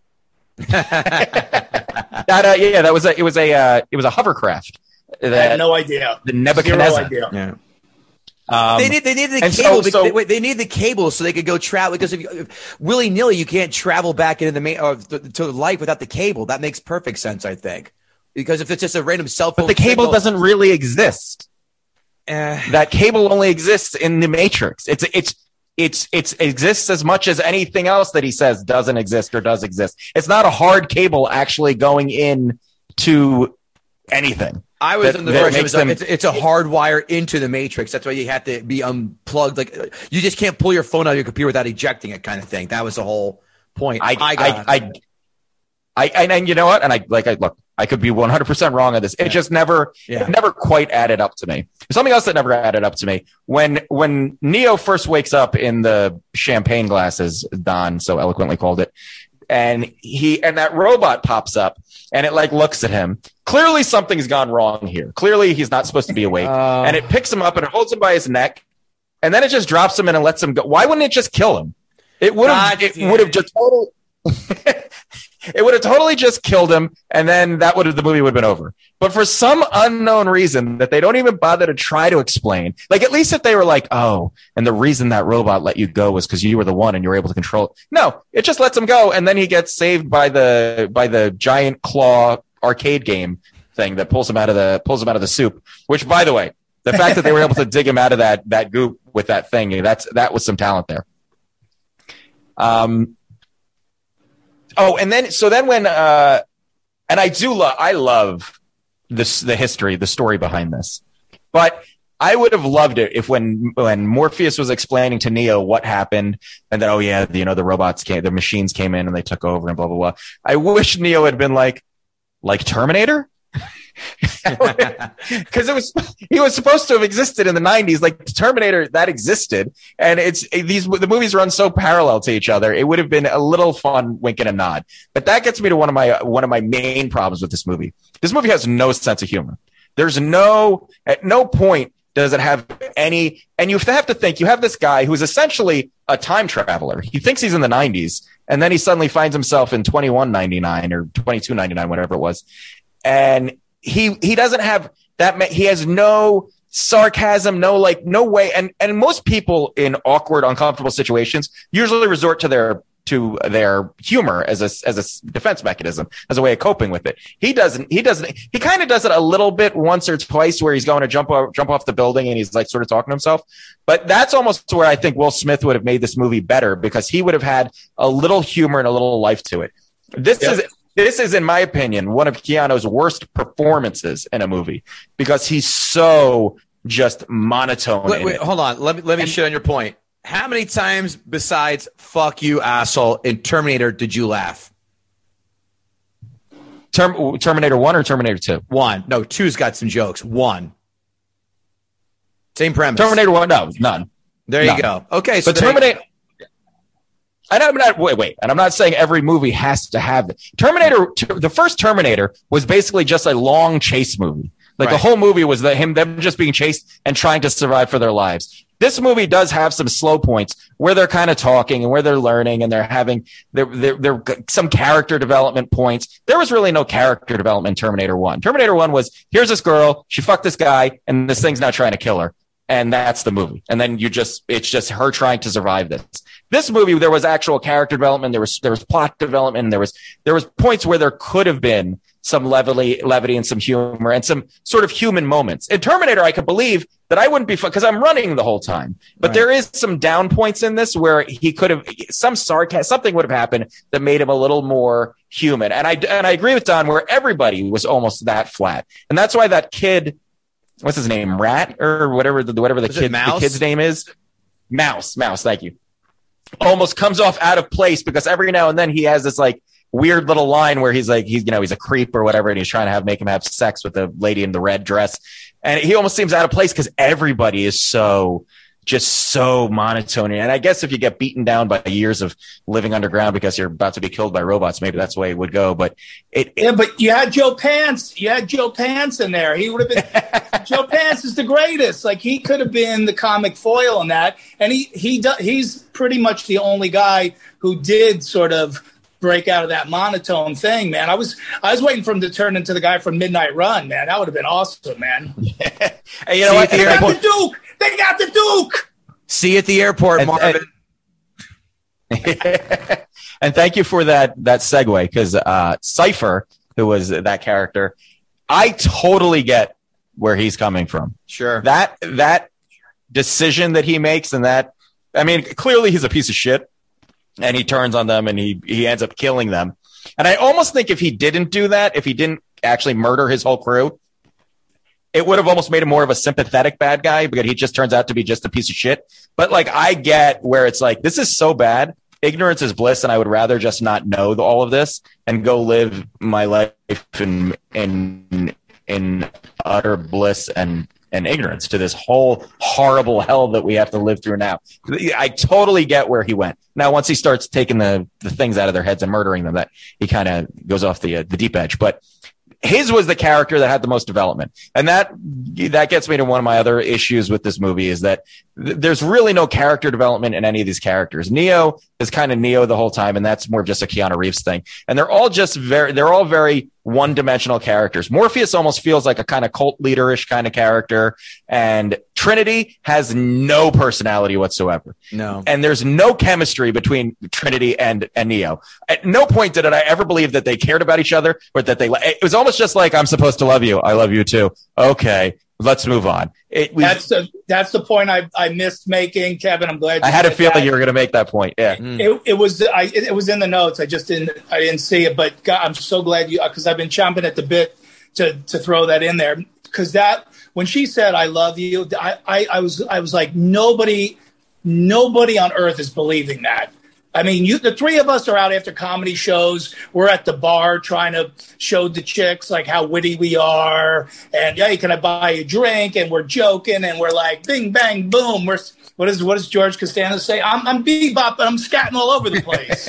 It was a hovercraft. I had no idea. The Nebuchadnezzar. Zero idea. Yeah. They needed the cable. They needed the cable so they could go travel. Because if willy nilly, you can't travel back into to life without the cable. That makes perfect sense, I think. Because if it's just a random cell phone, but the cable doesn't really exist. That cable only exists in the Matrix. It exists as much as anything else that he says doesn't exist or does exist. It's not a hard cable actually going in to anything. I was in the version. It's a hard wire into the Matrix. That's why you have to be unplugged. Like you just can't pull your phone out of your computer without ejecting it, kind of thing. That was the whole point. And you know what? And I could be 100% wrong on this. It just never quite added up to me. Something else that never added up to me when Neo first wakes up in the champagne glasses, Don so eloquently called it, and that robot pops up and it like looks at him. Clearly something's gone wrong here. Clearly he's not supposed to be awake. And it picks him up and it holds him by his neck, and then it just drops him in and lets him go. Why wouldn't it just kill him? It would have just totally. It would have totally just killed him, and then the movie would have been over. But for some unknown reason that they don't even bother to try to explain, like at least if they were like, oh, and the reason that robot let you go was because you were the one and you were able to control it. No, it just lets him go, and then he gets saved by the giant claw arcade game thing that pulls him out of the soup. Which, by the way, the fact that they were able to dig him out of that goop with that thing, that was some talent there. Oh, and then when and I love this, the history, the story behind this, but I would have loved it if when Morpheus was explaining to Neo what happened, and then the robots came, the machines came in and they took over and blah blah blah. I wish Neo had been like Terminator. Because he was supposed to have existed in the 90s, like Terminator, that existed, and the movies run so parallel to each other. It would have been a little fun wink and a nod. But that gets me to one of my main problems with this movie. This movie has no sense of humor. At no point does it have any, and you have to think, you have this guy who's essentially a time traveler. He thinks he's in the 90s, and then he suddenly finds himself in 2199 or 2299, whatever it was, and he doesn't have that. He has no sarcasm, no way. And most people in awkward, uncomfortable situations usually resort to their humor as a defense mechanism, as a way of coping with it. He doesn't. He kind of does it a little bit once or twice where he's going to jump off the building and he's like sort of talking to himself. But that's almost where I think Will Smith would have made this movie better, because he would have had a little humor and a little life to it. This is, in my opinion, one of Keanu's worst performances in a movie, because he's so just monotone. Wait, hold on. Let me shit on your point. How many times besides "fuck you, asshole" in Terminator did you laugh? Terminator 1 or Terminator 2? 1. No, 2's got some jokes. 1. Same premise. Terminator 1, no, none. There you go. Okay, so but Terminator. And I'm not and I'm not saying every movie has to have it. The first Terminator was basically just a long chase movie. Like the whole movie was them just being chased and trying to survive for their lives. This movie does have some slow points where they're kind of talking and where they're learning and they're having there some character development points. There was really no character development in Terminator 1. Terminator 1 was, here's this girl, she fucked this guy, and this thing's now trying to kill her. And that's the movie. And then it's just her trying to survive this. This movie, there was actual character development. There was plot development. And there was points where there could have been some levity and some humor and some sort of human moments. In Terminator, I could believe that I wouldn't be fun because I'm running the whole time. But there is some down points in this where he could have some sarcasm, something would have happened that made him a little more human. And I agree with Don where everybody was almost that flat. And that's why that kid, what's his name? Rat or whatever the kid's name is. Mouse, thank you. Almost comes off out of place because every now and then he has this like weird little line where he's like, he's a creep or whatever, and he's trying to make him have sex with the lady in the red dress. And he almost seems out of place because everybody is so monotone. And I guess if you get beaten down by years of living underground because you're about to be killed by robots, maybe that's the way it would go. But but you had Joe Pants. You had Joe Pants in there. He would have been. Joe Pants is the greatest. Like, he could have been the comic foil in that. And he's pretty much the only guy who did sort of break out of that monotone thing, man. I was waiting for him to turn into the guy from Midnight Run, man. That would have been awesome, man. Yeah. Hey, you know what? They got the Duke. They got the Duke. See you at the airport, Marvin. And thank you for that segue, because Cypher, who was that character, I totally get where he's coming from. Sure. That decision that he makes, and that, I mean, clearly he's a piece of shit, and he turns on them and he ends up killing them. And I almost think if he didn't do that, if he didn't actually murder his whole crew, it would have almost made him more of a sympathetic bad guy, because he just turns out to be just a piece of shit. But like, I get where it's like, this is so bad. Ignorance is bliss. And I would rather just not know all of this and go live my life in utter bliss and ignorance to this whole horrible hell that we have to live through now. I totally get where he went. Now, once he starts taking the things out of their heads and murdering them, that he kind of goes off the deep edge. But his was the character that had the most development. And that gets me to one of my other issues with this movie, is that there's really no character development in any of these characters. Neo is kind of Neo the whole time, and that's more of just a Keanu Reeves thing. And they're all very one-dimensional characters. Morpheus almost feels like a kind of cult leader-ish kind of character, and Trinity has no personality whatsoever. No. And there's no chemistry between Trinity and Neo. At no point did I ever believe that they cared about each other, or that it was almost just like, I'm supposed to love you. I love you too. Okay, let's move on. That's the point I missed making, Kevin. I'm glad I had a feeling you were going to make that point. Yeah, it was in the notes. I didn't see it, but God, I'm so glad because I've been chomping at the bit to throw that in there, because that, when she said I love you, I was like, nobody on earth is believing that. I mean, the three of us are out after comedy shows. We're at the bar trying to show the chicks like how witty we are, and hey, can I buy you a drink? And we're joking, and we're like, bing, bang, boom. What does George Costanza say? I'm bebop, and I'm scatting all over the place.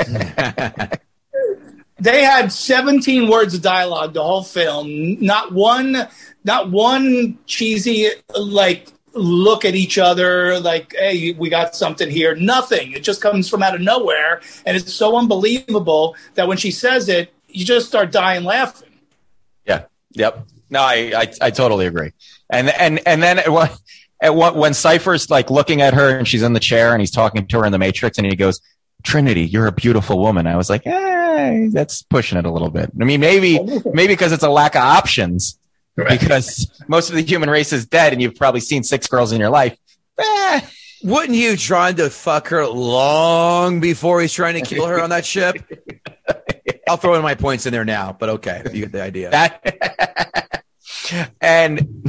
They had 17 words of dialogue the whole film. Not one cheesy like look at each other like, hey, we got something here. Nothing. It just comes from out of nowhere. And it's so unbelievable that when she says it, you just start dying laughing. Yeah. Yep. No, I totally agree. And then when Cypher's like looking at her and she's in the chair and he's talking to her in the Matrix, and he goes, Trinity, you're a beautiful woman. I was like, hey, that's pushing it a little bit. I mean, maybe because it's a lack of options. Right. Because most of the human race is dead, and you've probably seen 6 girls in your life. Wouldn't you trying to fuck her long before he's trying to kill her on that ship? I'll throw in my points in there now, but okay, you get the idea. And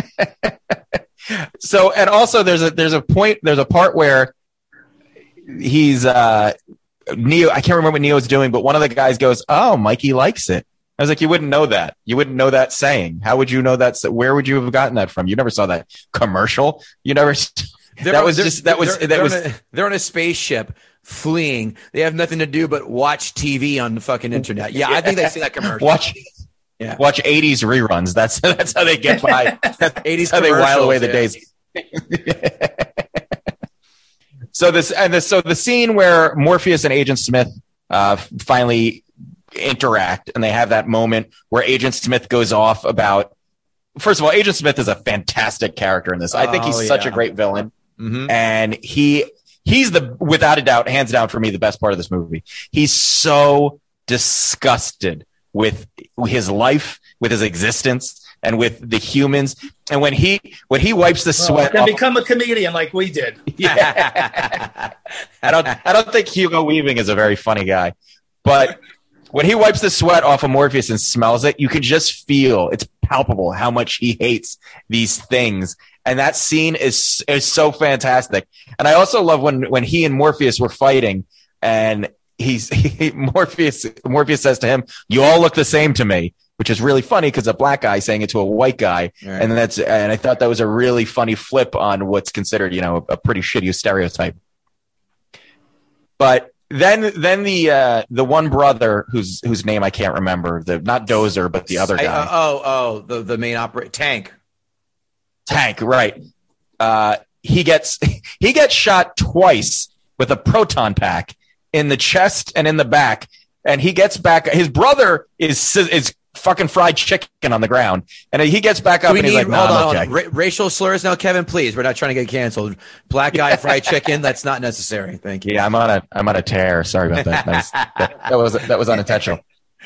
so, and also there's a part where he's Neo. I can't remember what Neo's doing, but one of the guys goes, "Oh, Mikey likes it." I was like, you wouldn't know that. You wouldn't know that saying. How would you know that? Where would you have gotten that from? You never saw that commercial. You never. They're on a spaceship fleeing. They have nothing to do but watch TV on the fucking internet. Yeah, I think they've seen that commercial. Watch 80s reruns. That's how they get by. 80s how they while away the days. So the scene where Morpheus and Agent Smith finally interact, and they have that moment where Agent Smith goes off about, first of all, Agent Smith is a fantastic character in this. I think he's such a great villain. Mm-hmm. And he's without a doubt, hands down for me, the best part of this movie. He's so disgusted with his life, with his existence, and with the humans. And when he wipes the sweat off, become a comedian like we did. Yeah. I don't think Hugo Weaving is a very funny guy, but when he wipes the sweat off of Morpheus and smells it, you can just feel, it's palpable how much he hates these things. And that scene is so fantastic. And I also love when he and Morpheus were fighting, and Morpheus says to him, "You all look the same to me," which is really funny because a black guy saying it to a white guy. Right. And I thought that was a really funny flip on what's considered, a pretty shitty stereotype. But then the one brother whose name I can't remember, not Dozer, but the other guy. The main operator, Tank, right. He gets shot twice with a proton pack in the chest and in the back, and he gets back. His brother is fucking fried chicken on the ground, and he gets back up and he's like, "Hold on. Racial slurs now, Kevin, please. We're not trying to get canceled. Black guy fried chicken, that's not necessary. Thank you." Yeah, I'm on a tear. Sorry about that. That was unintentional.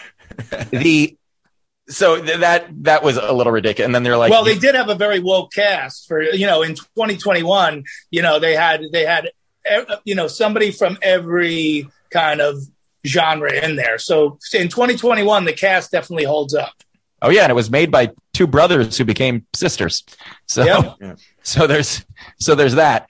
So that was a little ridiculous. And then they're like, well, they did have a very woke cast for, in 2021, they had somebody from every kind of genre in there. So in 2021, the cast definitely holds up. Oh yeah. And it was made by two brothers who became sisters. So, yep. so there's that.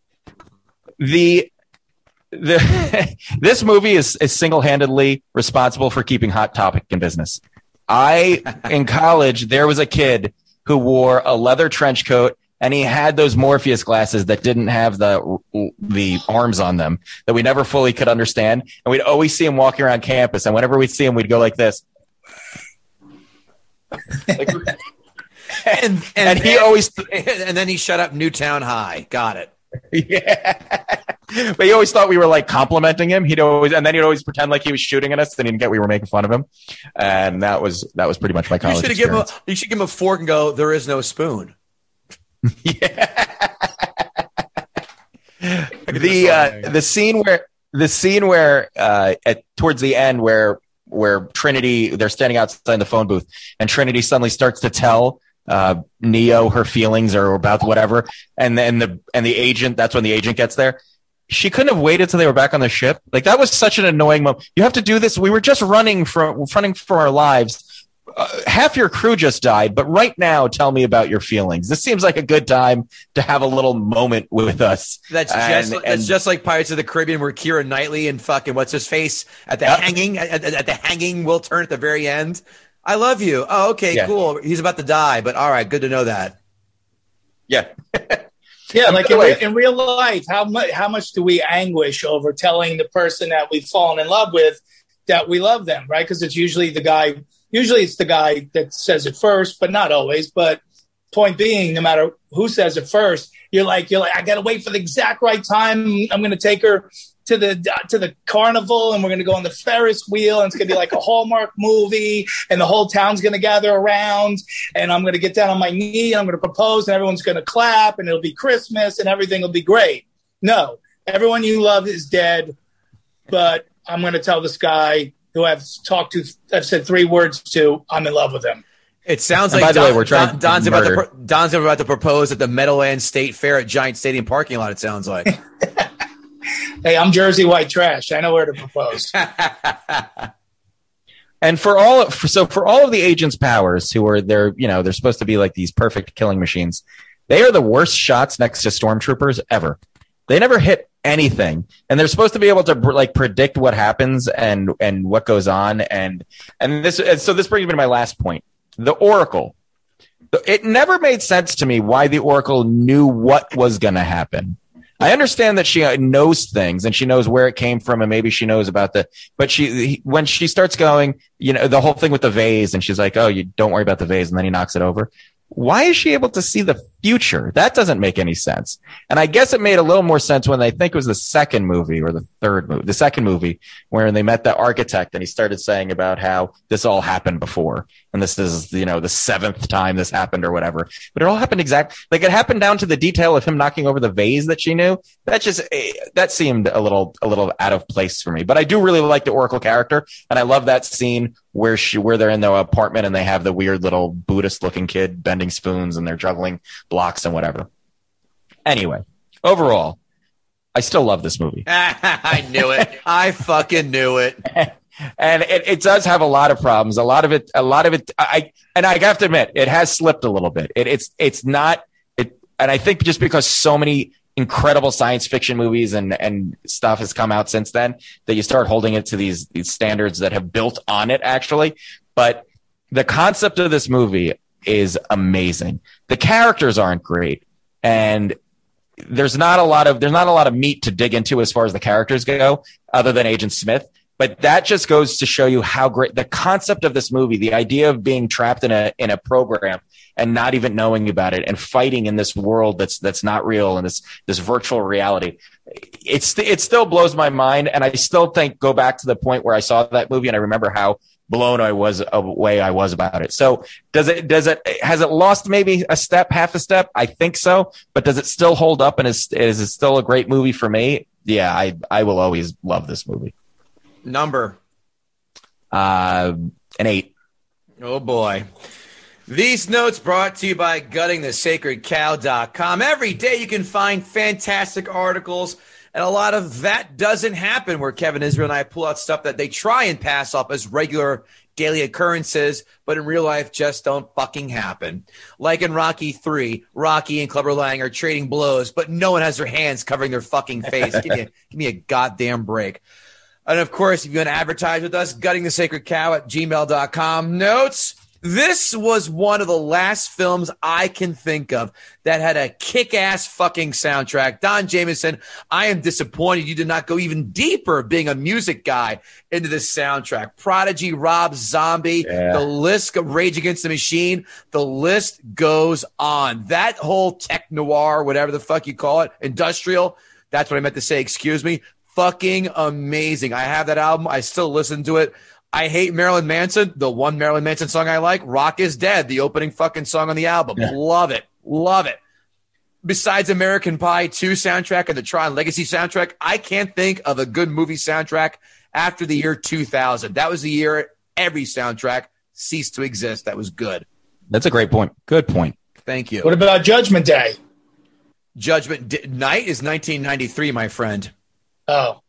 This movie is single-handedly responsible for keeping Hot Topic in business. In college, there was a kid who wore a leather trench coat, and he had those Morpheus glasses that didn't have the arms on them, that we never fully could understand. And we'd always see him walking around campus, and whenever we'd see him, we'd go like this. and then he shut up Newtown High. Got it. Yeah. But he always thought we were like complimenting him. He'd always pretend like he was shooting at us, and he didn't get we were making fun of him. And that was pretty much my college experience. You should give him a fork and go, "There is no spoon." Yeah. The scene where towards the end where Trinity, they're standing outside the phone booth, and Trinity suddenly starts to tell Neo her feelings or about whatever, and then the agent, that's when the agent gets there. She couldn't have waited till they were back on the ship. Like, that was such an annoying moment. You have to do this. We were just running for our lives. Half your crew just died, but right now, tell me about your feelings. This seems like a good time to have a little moment with us. That's just like Pirates of the Caribbean, where Keira Knightley and fucking what's his face at the hanging will turn at the very end. I love you. Oh, okay, yeah. Cool. He's about to die, but all right, good to know that. Yeah. Yeah, like in real life, how much do we anguish over telling the person that we've fallen in love with that we love them, right? Because it's usually the guy that says it first, but not always. But point being, no matter who says it first, you're like, I got to wait for the exact right time. I'm going to take her to the carnival, and we're going to go on the Ferris wheel, and it's going to be like a Hallmark movie, and the whole town's going to gather around, and I'm going to get down on my knee, and I'm going to propose, and everyone's going to clap, and it'll be Christmas, and everything will be great. No, everyone you love is dead, but I'm going to tell this guy who I've said 3 words to, I'm in love with him. It sounds like, by the way, we're trying. Don's about to propose at the Meadowlands State Fair at Giant Stadium parking lot. It sounds like. Hey, I'm Jersey white trash. I know where to propose. And for all of the agents' powers, who are they're supposed to be like these perfect killing machines, they are the worst shots next to stormtroopers ever. They never hit anything, and they're supposed to be able to like predict what happens and what goes on. So this brings me to my last point: the Oracle. It never made sense to me why the Oracle knew what was going to happen. I understand that she knows things and she knows where it came from, and maybe she knows about but when she starts going, the whole thing with the vase, and she's like, "Oh, you don't worry about the vase," and then he knocks it over. Why is she able to see the future? That doesn't make any sense. And I guess it made a little more sense when I think it was the second movie or the third movie, the second movie, where they met the architect and he started saying about how this all happened before. And this is, the 7th time this happened or whatever. But it all happened like it happened down to the detail of him knocking over the vase that she knew. That seemed a little out of place for me. But I do really like the Oracle character. And I love that scene where they're in the apartment and they have the weird little Buddhist looking kid bending spoons and they're juggling blocks and whatever. Anyway, overall, I still love this movie. I knew it. I fucking knew it. And it does have a lot of problems. A lot of it. I have to admit, it has slipped a little bit. I think just because so many incredible science fiction movies and stuff has come out since then, that you start holding it to these standards that have built on it, actually. But the concept of this movie is amazing. The characters aren't great, and there's not a lot of meat to dig into as far as the characters go, other than Agent Smith. But that just goes to show you how great the concept of this movie, the idea of being trapped in a program and not even knowing about it and fighting in this world that's not real and this virtual reality. It still blows my mind. And I still go back to the point where I saw that movie and I remember how blown away I was about it. So has it lost maybe half a step? I think so. But does it still hold up, and is it still a great movie for me? Yeah, I will always love this movie. Number? An 8. Oh boy. These notes brought to you by guttingthesacredcow.com. Every day you can find fantastic articles, and a lot of that doesn't happen where Kevin Israel and I pull out stuff that they try and pass off as regular daily occurrences, but in real life just don't fucking happen. Like in Rocky 3, Rocky and Clubber Lang are trading blows, but no one has their hands covering their fucking face. Give me a goddamn break. And of course, if you want to advertise with us, guttingthesacredcow@gmail.com. Notes. This was one of the last films I can think of that had a kick-ass fucking soundtrack. Don Jamieson, I am disappointed you did not go even deeper being a music guy into this soundtrack. Prodigy, Rob Zombie, the list of Rage Against the Machine, the list goes on. That whole tech noir, whatever the fuck you call it, industrial, that's what I meant to say, excuse me, fucking amazing. I have that album. I still listen to it. I hate Marilyn Manson. The one Marilyn Manson song I like, Rock is Dead, the opening fucking song on the album. Yeah. Love it. Love it. Besides American Pie 2 soundtrack and the Tron Legacy soundtrack, I can't think of a good movie soundtrack after the year 2000. That was the year every soundtrack ceased to exist. That was good. That's a great point. Good point. Thank you. What about Judgment Day? Judgment Night is 1993, my friend. Oh.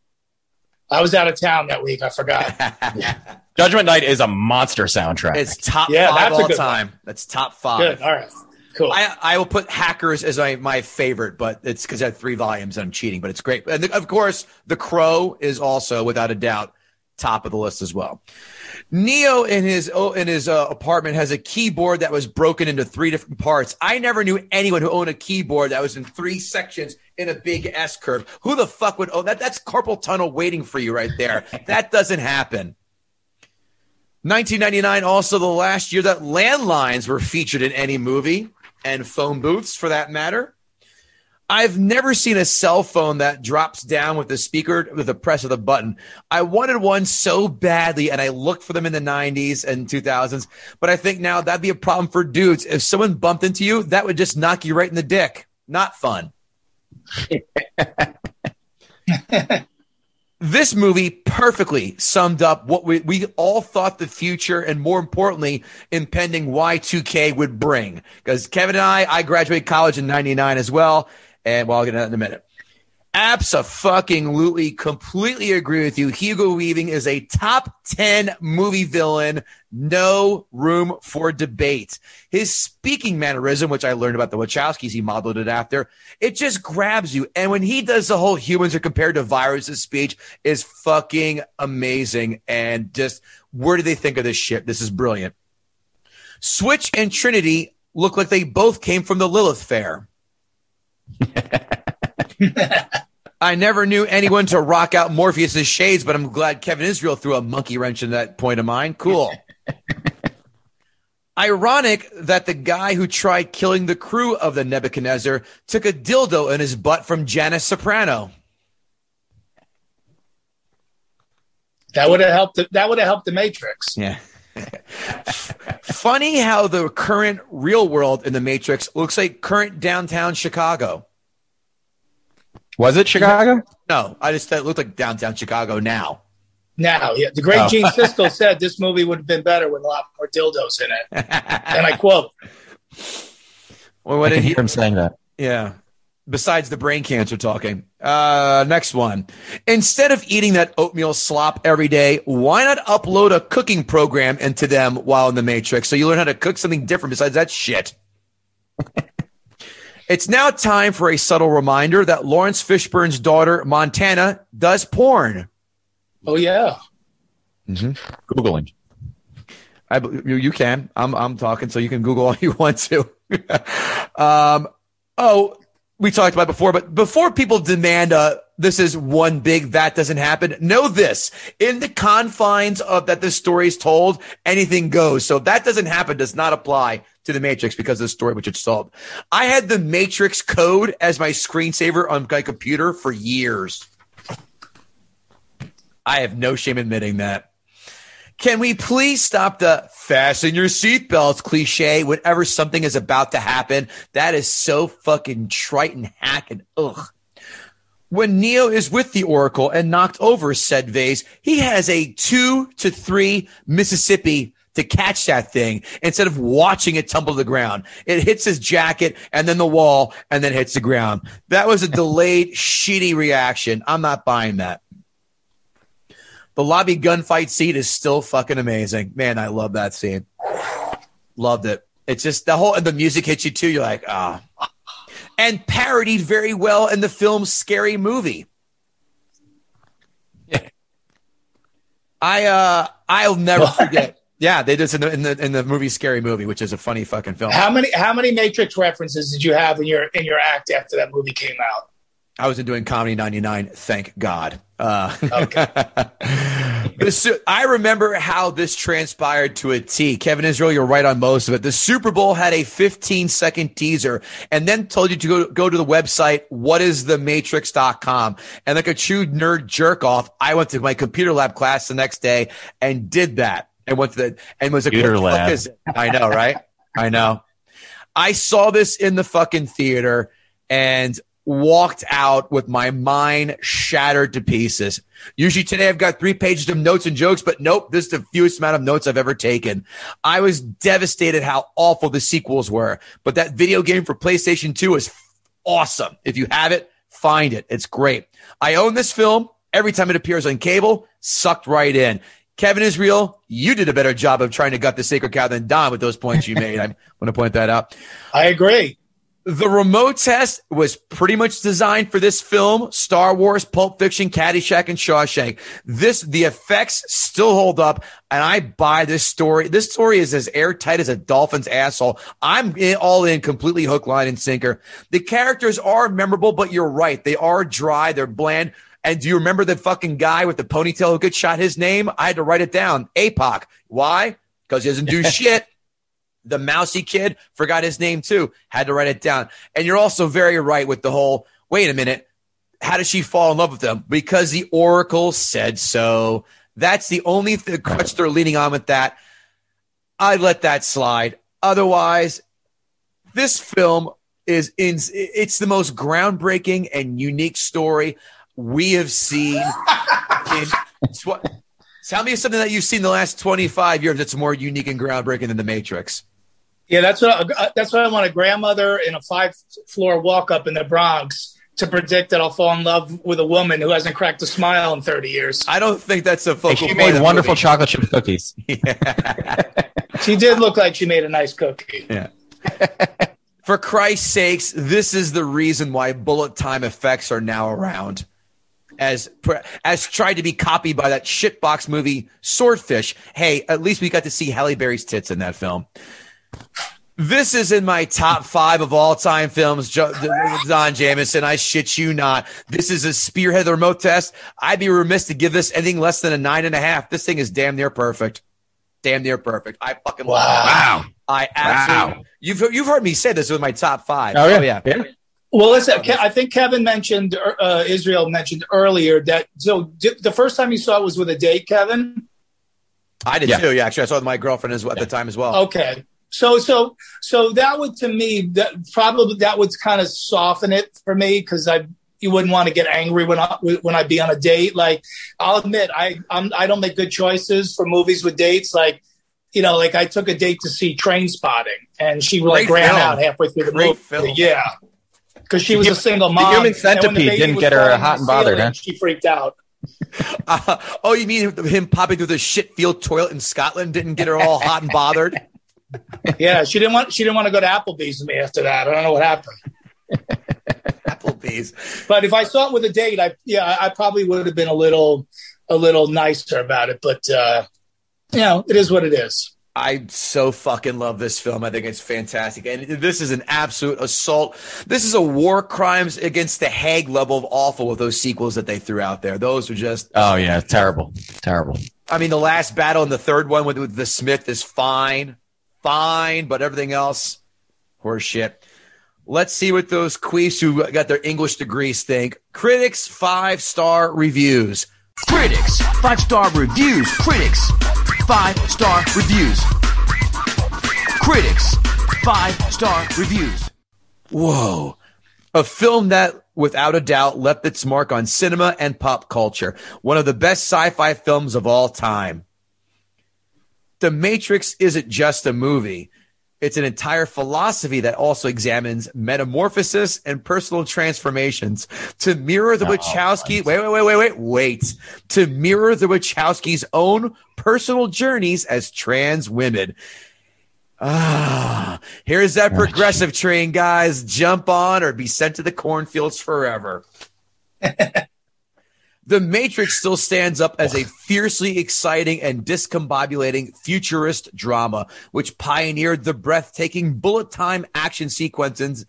I was out of town that week. I forgot. Judgment Night is a monster soundtrack. It's top 5 all time. One. That's top 5. Good. All right. Cool. I will put Hackers as my favorite, but it's because I have 3 volumes and I'm cheating, but it's great. And of course, The Crow is also, without a doubt, top of the list as well. Neo in his apartment has a keyboard that was broken into 3 different parts. I never knew anyone who owned a keyboard that was in 3 sections in a big S curve. Who the fuck would own that? That's carpal tunnel waiting for you right there. That doesn't happen. 1999, also the last year that landlines were featured in any movie, and phone booths for that matter. I've never seen a cell phone that drops down with the speaker with the press of the button. I wanted one so badly, and I looked for them in the 90s and 2000s, but I think now that'd be a problem for dudes. If someone bumped into you, that would just knock you right in the dick. Not fun. This movie perfectly summed up what we all thought the future and, more importantly, impending Y2K would bring. Because Kevin and I graduated college in 99 as well. And well, I'll get into that in a minute. Abso-fucking-lutely, completely agree with you. Hugo Weaving is a top 10 movie villain. No room for debate. His speaking mannerism, which I learned about the Wachowskis, he modeled it after, it just grabs you. And when he does the whole humans are compared to viruses speech is fucking amazing. And just, where do they think of this shit? This is brilliant. Switch and Trinity look like they both came from the Lilith Fair. I never knew anyone to rock out Morpheus's shades, but I'm glad Kevin Israel threw a monkey wrench in that point of mine. Cool. Ironic that the guy who tried killing the crew of the Nebuchadnezzar took a dildo in his butt from Janice Soprano. That would have helped. That would have helped the Matrix. Yeah. Funny how the current real world in the Matrix looks like current downtown Chicago. Was it Chicago? No, I just thought it looked like downtown Chicago now. Now, yeah. The great Gene Siskel said this movie would have been better with a lot more dildos in it. And I quote. Well, I can hear him saying that. Yeah. Besides the brain cancer talking. Next one. Instead of eating that oatmeal slop every day, why not upload a cooking program into them while in the Matrix so you learn how to cook something different besides that shit? It's now time for a subtle reminder that Lawrence Fishburne's daughter, Montana, does porn. Oh, yeah. Mm-hmm. Googling. You can. I'm talking, so you can Google all you want to. We talked about it before, but before people demand this is one big that doesn't happen, know this. In the confines of that this story is told, anything goes. So that doesn't happen does not apply to the Matrix because of the story which it's told. I had the Matrix code as my screensaver on my computer for years. I have no shame admitting that. Can we please stop the fasten your seatbelts cliche whenever something is about to happen? That is so fucking trite and hack and ugh. When Neo is with the Oracle and knocked over said vase, he has a 2 to 3 Mississippi to catch that thing instead of watching it tumble to the ground. It hits his jacket and then the wall and then hits the ground. That was a delayed, shitty reaction. I'm not buying that. The lobby gunfight scene is still fucking amazing. Man, I love that scene. Loved it. It's just the music hits you too. You're like, ah. And parodied very well in the film Scary Movie. Yeah. I'll never forget. Yeah, they did this in the movie Scary Movie, which is a funny fucking film. How many Matrix references did you have in your act after that movie came out? I wasn't doing Comedy 99, thank God. Okay. I remember how this transpired to a T. Kevin Israel, you're right on most of it. The Super Bowl had a 15-second teaser and then told you to go to the website, whatisthematrix.com. And like a true nerd jerk off, I went to my computer lab class the next day and did that. And went to was a computer lab. I know, right? I know. I saw this in the fucking theater and walked out with my mind shattered to pieces. Usually today I've got 3 pages of notes and jokes, but nope, this is the fewest amount of notes I've ever taken. I was devastated how awful the sequels were, but that video game for PlayStation 2 is awesome. If you have it, find it. It's great. I own this film. Every time it appears on cable, sucked right in. Kevin Israel, you did a better job of trying to gut the sacred cow than Don with those points you made. I want to point that out. I agree. The remote test was pretty much designed for this film, Star Wars, Pulp Fiction, Caddyshack, and Shawshank. The effects still hold up, and I buy this story. This story is as airtight as a dolphin's asshole. I'm all in, completely hook, line, and sinker. The characters are memorable, but you're right. They are dry. They're bland. And do you remember the fucking guy with the ponytail who gets shot? His name? I had to write it down. APOC. Why? Because he doesn't do shit. The mousy kid, forgot his name too. Had to write it down. And you're also very right with the whole, wait a minute, how does she fall in love with him? Because the Oracle said so. That's the only crutch they're leaning on with that. I let that slide. Otherwise, this film it's the most groundbreaking and unique story we have seen. Tell me something that you've seen in the last 25 years that's more unique and groundbreaking than The Matrix. Yeah, that's what I want a grandmother in a 5-floor walk-up in the Bronx to predict that I'll fall in love with a woman who hasn't cracked a smile in 30 years. I don't think that's a focal point. She made wonderful chocolate chip cookies. Yeah. She did look like she made a nice cookie. Yeah. For Christ's sakes, this is the reason why bullet time effects are now around. As tried to be copied by that shitbox movie Swordfish. Hey, at least we got to see Halle Berry's tits in that film. This is in my top 5 of all-time films, Don Jamieson. I shit you not. This is a spearhead of the remote test. I'd be remiss to give this anything less than a 9.5. This thing is damn near perfect. Damn near perfect. I fucking love it. Wow. I absolutely. Wow. You've heard me say this was my top 5. Oh yeah. Well, listen, I think Kevin mentioned, Israel mentioned earlier that, so the first time you saw it was with a date, Kevin? I did too, yeah. Actually, I saw it with my girlfriend at the time as well. Okay. So that would, to me, that would kind of soften it for me because you wouldn't want to get angry when I be on a date. Like, I'll admit, I don't make good choices for movies with dates. Like, you know, like I took a date to see Trainspotting and she ran out halfway through the movie. Film. Yeah. Because she was a single mom. The Human Centipede didn't get her hot and bothered, huh? She freaked out. Oh, you mean him popping through the shit-filled toilet in Scotland didn't get her all hot and bothered? Yeah, she didn't want to go to Applebee's with me after that. I don't know what happened. Applebee's. But if I saw it with a date, I probably would have been a little nicer about it. But it is what it is. I so fucking love this film. I think it's fantastic. And this is an absolute assault. This is a war crimes against the Hague level of awful with those sequels that they threw out there. Those are just... Oh, yeah. Terrible. Terrible. I mean, the last battle in the third one with the Smith is fine, but everything else, horse shit. Let's see what those queefs who got their English degrees think. Critics 5-star reviews. Critics 5-star reviews. Critics 5-star reviews. Critics 5-star reviews. Whoa. A film that, without a doubt, left its mark on cinema and pop culture. One of the best sci-fi films of all time. The Matrix isn't just a movie. It's an entire philosophy that also examines metamorphosis and personal transformations to mirror the Wachowski. Wait. To mirror the Wachowskis' own personal journeys as trans women. Here's that progressive train, guys. Jump on or be sent to the cornfields forever. The Matrix still stands up as a fiercely exciting and discombobulating futurist drama, which pioneered the breathtaking bullet time action sequences,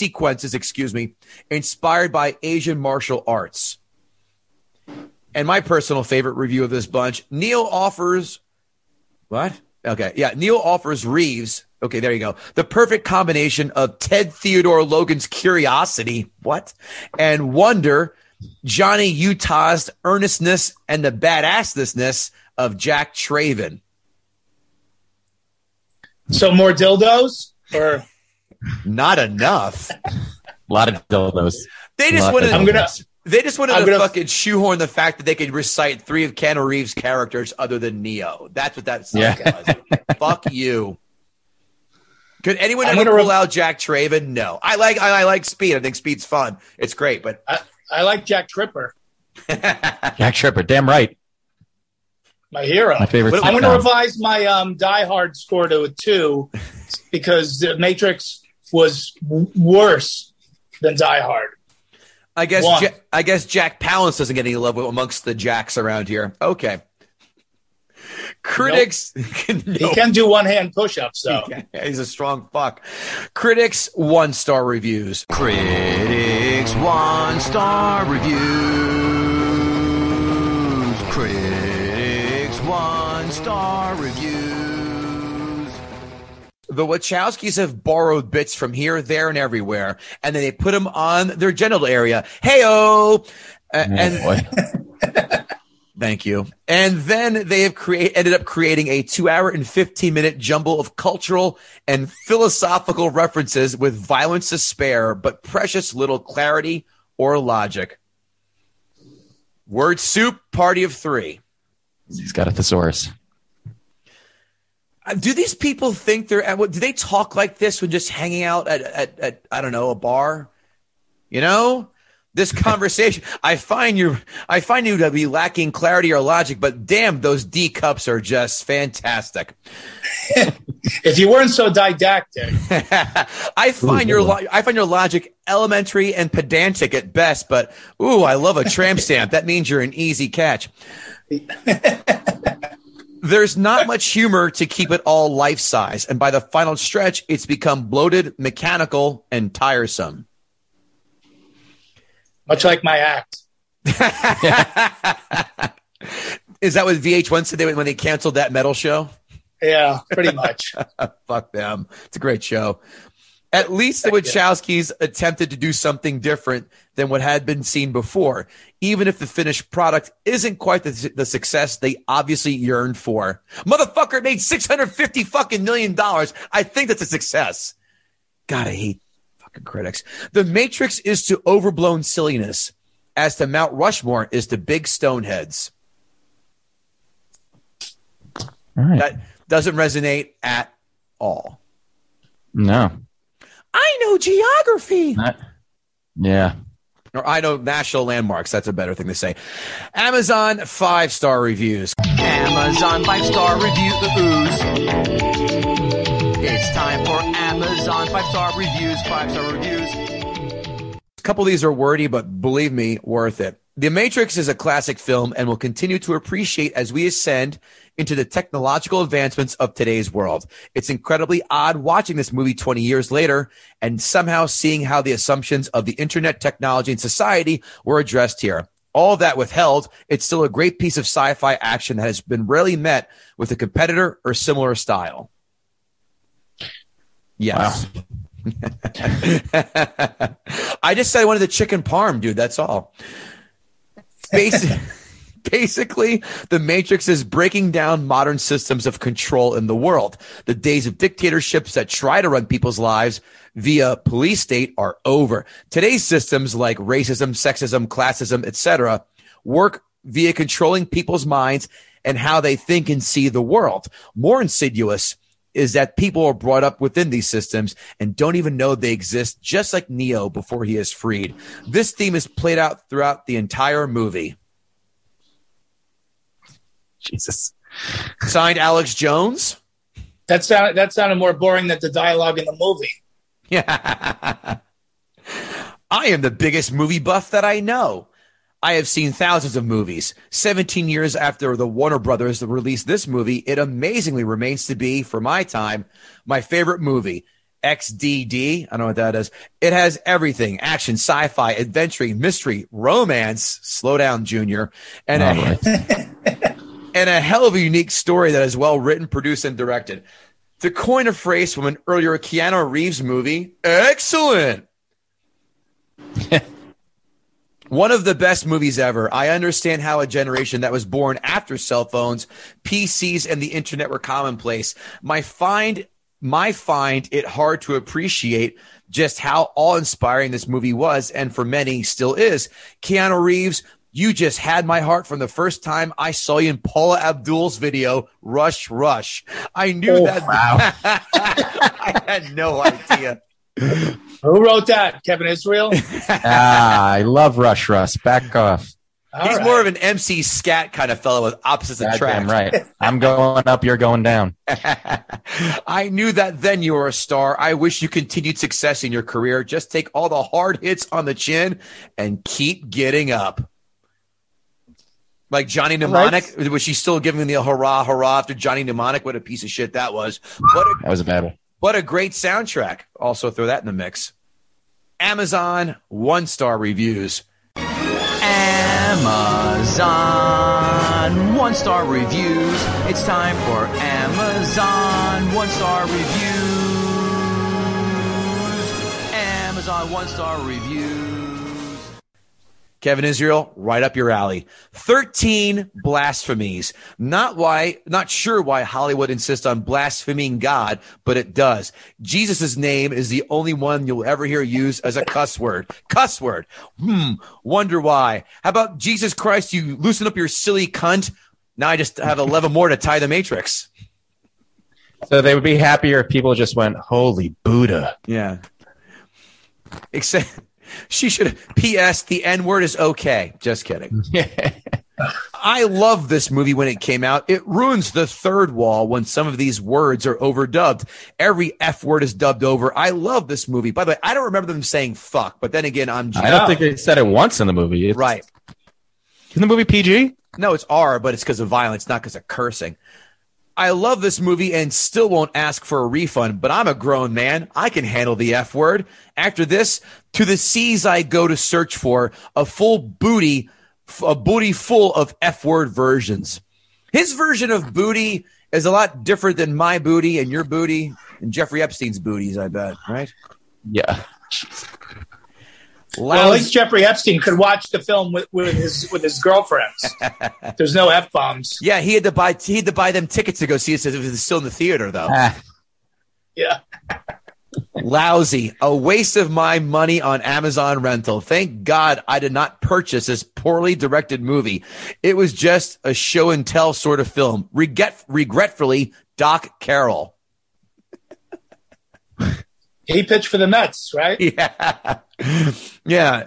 inspired by Asian martial arts. And my personal favorite review of this bunch, Neil offers Reeves. Okay, there you go. The perfect combination of Ted Theodore Logan's curiosity, and wonder, Johnny Utah's earnestness, and the badassness of Jack Traven. So more dildos, or not enough? A lot of dildos. They just wanted to fucking shoehorn the fact that they could recite 3 of Keanu Reeves' characters other than Neo. That's what that was. Fuck you. Could anyone ever rule out Jack Traven? No. I like Speed. I think Speed's fun. It's great, but I like Jack Tripper. Jack Tripper, damn right. My hero. My favorite. I'm going to revise my Die Hard score to a 2 because The Matrix was worse than Die Hard. I guess Jack Palance doesn't get any love amongst the Jacks around here. Okay. Critics. Nope. He can do one-hand push-ups, though. He's a strong fuck. Critics 1-star reviews. Critics 1-star reviews. Critics 1-star reviews. The Wachowskis have borrowed bits from here, there, and everywhere, and then they put them on their genital area. Hey-o! Thank you. And then they have ended up creating a 2-hour and 15-minute jumble of cultural and philosophical references with violence to spare, but precious little clarity or logic. Word soup, party of 3. He's got a thesaurus. Do these people think do they talk like this when just hanging out at I don't know, a bar? You know? This conversation, I find you to be lacking clarity or logic, but damn, those D cups are just fantastic. If you weren't so didactic, I find your logic elementary and pedantic at best. But I love a tramp stamp. That means you're an easy catch. There's not much humor to keep it all life size, and by the final stretch, it's become bloated, mechanical, and tiresome. Much like my act. Is that what VH1 said when they canceled that metal show? Yeah, pretty much. Fuck them. It's a great show. At least the Wachowskis attempted to do something different than what had been seen before, even if the finished product isn't quite the success they obviously yearned for. Motherfucker made $650 fucking million. I think that's a success. God, I hate critics. The Matrix is to overblown silliness as to Mount Rushmore is to big stoneheads. All right. That doesn't resonate at all. No. I know geography. Yeah. Or I know national landmarks. That's a better thing to say. Amazon 5-star reviews. Amazon 5-star reviews. It's time for Amazon 5-star reviews. 5-star reviews. A couple of these are wordy, but believe me, worth it. The Matrix is a classic film and will continue to appreciate as we ascend into the technological advancements of today's world. It's incredibly odd watching this movie 20 years later and somehow seeing how the assumptions of the internet, technology, and society were addressed here. All that withheld, it's still a great piece of sci-fi action that has been rarely met with a competitor or similar style. Yes. Wow. I just said I wanted the chicken parm, dude. That's all. Basically, The Matrix is breaking down modern systems of control in the world. The days of dictatorships that try to run people's lives via police state are over. Today's systems like racism, sexism, classism, etc., work via controlling people's minds and how they think and see the world. More insidious is that people are brought up within these systems and don't even know they exist, just like Neo before he is freed. This theme is played out throughout the entire movie. Jesus. Signed, Alex Jones. That sounded more boring than the dialogue in the movie. Yeah. I am the biggest movie buff that I know. I have seen thousands of movies. 17 years after the Warner Brothers released this movie, it amazingly remains to be, for my time, my favorite movie. XDD. I don't know what that is. It has everything: action, sci-fi, adventure, mystery, romance. Slow down, Junior. And and a hell of a unique story that is well written, produced, and directed. To coin a phrase from an earlier Keanu Reeves movie, excellent. One of the best movies ever. I understand how a generation that was born after cell phones, PCs, and the internet were commonplace might find it hard to appreciate just how awe-inspiring this movie was, and for many still is. Keanu Reeves, you just had my heart from the first time I saw you in Paula Abdul's video, Rush Rush. I knew that. Wow. I had no idea. Who wrote that? Kevin Israel? I love Rush Rush. Back off. He's more of an MC Scat kind of fellow with opposites attract. Right. I'm going up, you're going down. I knew that then you were a star. I wish you continued success in your career. Just take all the hard hits on the chin and keep getting up. Like Johnny Mnemonic, right. Was she still giving the hurrah, hurrah after Johnny Mnemonic? What a piece of shit that was. That was a bad one. What a great soundtrack. Also throw that in the mix. Amazon 1-star reviews. Amazon 1-star reviews. It's time for Amazon 1-star reviews. Amazon 1-star reviews. Kevin Israel, right up your alley. 13 blasphemies. Not sure why Hollywood insists on blaspheming God, but it does. Jesus' name is the only one you'll ever hear used as a cuss word. Cuss word. Wonder why. How about Jesus Christ, you loosen up your silly cunt? Now I just have 11 more to tie the Matrix. So they would be happier if people just went, holy Buddha. Yeah. Except... She should. P.S. The N-word is okay. Just kidding. I love this movie when it came out. It ruins the third wall when some of these words are overdubbed. Every F word is dubbed over. I love this movie. By the way, I don't remember them saying fuck, but then again, I don't think they said it once in the movie. Right. Isn't the movie PG? No, it's R, but it's because of violence, not because of cursing. I love this movie and still won't ask for a refund, but I'm a grown man. I can handle the F word. After this, to the seas I go to search for a booty full of F word versions. His version of booty is a lot different than my booty and your booty and Jeffrey Epstein's booties, I bet, right? Yeah. Well, at least Jeffrey Epstein could watch the film with his girlfriends. There's no F-bombs. Yeah, he had to buy them tickets to go see it. It was still in the theater, though. Yeah. Lousy. A waste of my money on Amazon rental. Thank God I did not purchase this poorly directed movie. It was just a show and tell sort of film. Regretfully, Doc Carroll. He pitched for the Mets, right? Yeah. Yeah.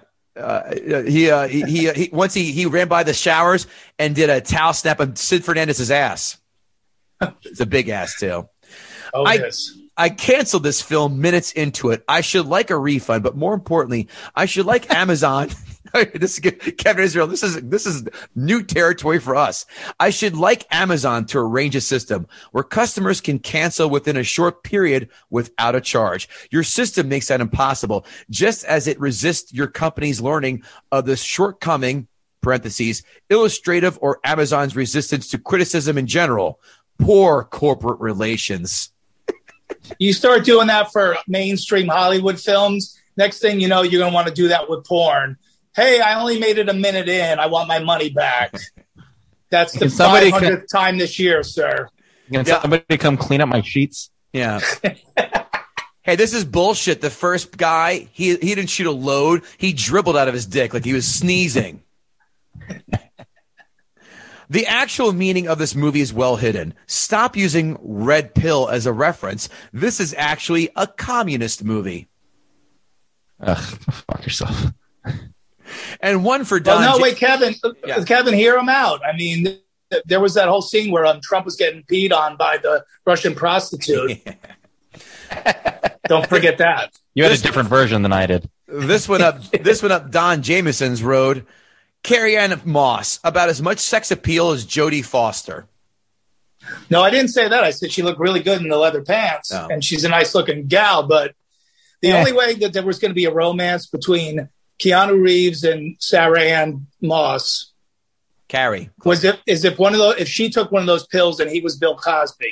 He once he ran by the showers and did a towel snap on Sid Fernandez's ass. It's a big ass too. Oh, yes. I canceled this film minutes into it. I should like a refund, but more importantly, I should like Amazon. This is good. Kevin Israel. This is new territory for us. I should like Amazon to arrange a system where customers can cancel within a short period without a charge. Your system makes that impossible, just as it resists your company's learning of the shortcoming (parentheses) illustrative or Amazon's resistance to criticism in general. Poor corporate relations. You start doing that for mainstream Hollywood films. Next thing you know, you're going to want to do that with porn. Hey, I only made it a minute in. I want my money back. That's the 500th time this year, sir. Can somebody come clean up my sheets? Yeah. Hey, this is bullshit. The first guy, he didn't shoot a load. He dribbled out of his dick like he was sneezing. The actual meaning of this movie is well hidden. Stop using red pill as a reference. This is actually a communist movie. Ugh, fuck yourself. And one for Don. Well, no, wait, Kevin. Yeah. Kevin, hear him out. I mean, there was that whole scene where Trump was getting peed on by the Russian prostitute. Don't forget that. You had a different version than I did. This went up Don Jamison's road. Carrie-Anne Moss, about as much sex appeal as Jodie Foster. No, I didn't say that. I said she looked really good in the leather pants, and she's a nice-looking gal. But the only way that there was going to be a romance between Keanu Reeves and Sarah-Ann Moss, Carrie, was if she took one of those pills and he was Bill Cosby.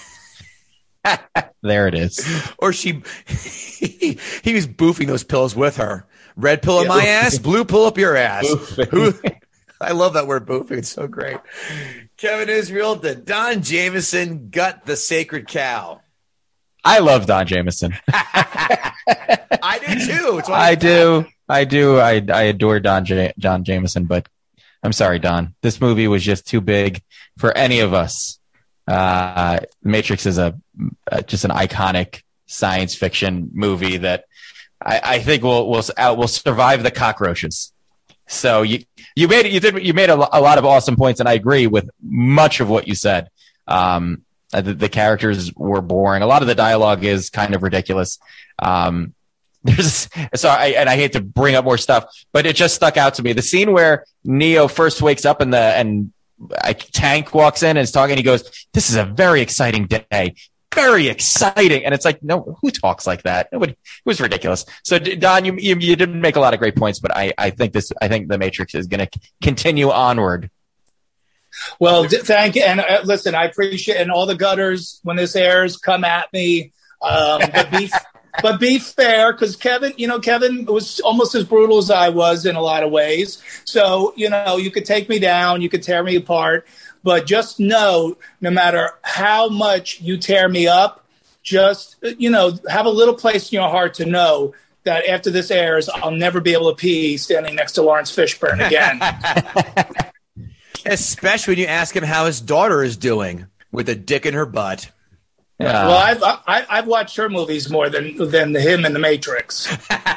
There it is. Or he was boofing those pills with her. Red pill in my ass, blue pill up your ass. I love that word boofing. It's so great. Kevin Israel, did Don Jamieson gut the sacred cow? I love Don Jamieson. I do too. I do. I adore Don Jamieson, but I'm sorry, Don. This movie was just too big for any of us. Matrix is just an iconic science fiction movie that I think will survive the cockroaches. So you made a lot of awesome points, and I agree with much of what you said. The characters were boring. A lot of the dialogue is kind of ridiculous. I hate to bring up more stuff, but it just stuck out to me. The scene where Neo first wakes up and a tank walks in and is talking. He goes, "This is a very exciting day. Very exciting." And it's like, no, who talks like that? Nobody. It was ridiculous. So Don, you didn't make a lot of great points, but I think the Matrix is going to continue onward. Well, thank you. And listen, I appreciate, and all the gutters, when this airs, come at me. But be fair, because Kevin was almost as brutal as I was in a lot of ways. So, you could take me down, you could tear me apart, but just know, no matter how much you tear me up, just, have a little place in your heart to know that after this airs, I'll never be able to pee standing next to Lawrence Fishburne again. Especially when you ask him how his daughter is doing with a dick in her butt. Yeah. Well, I've watched her movies more than him in The Matrix.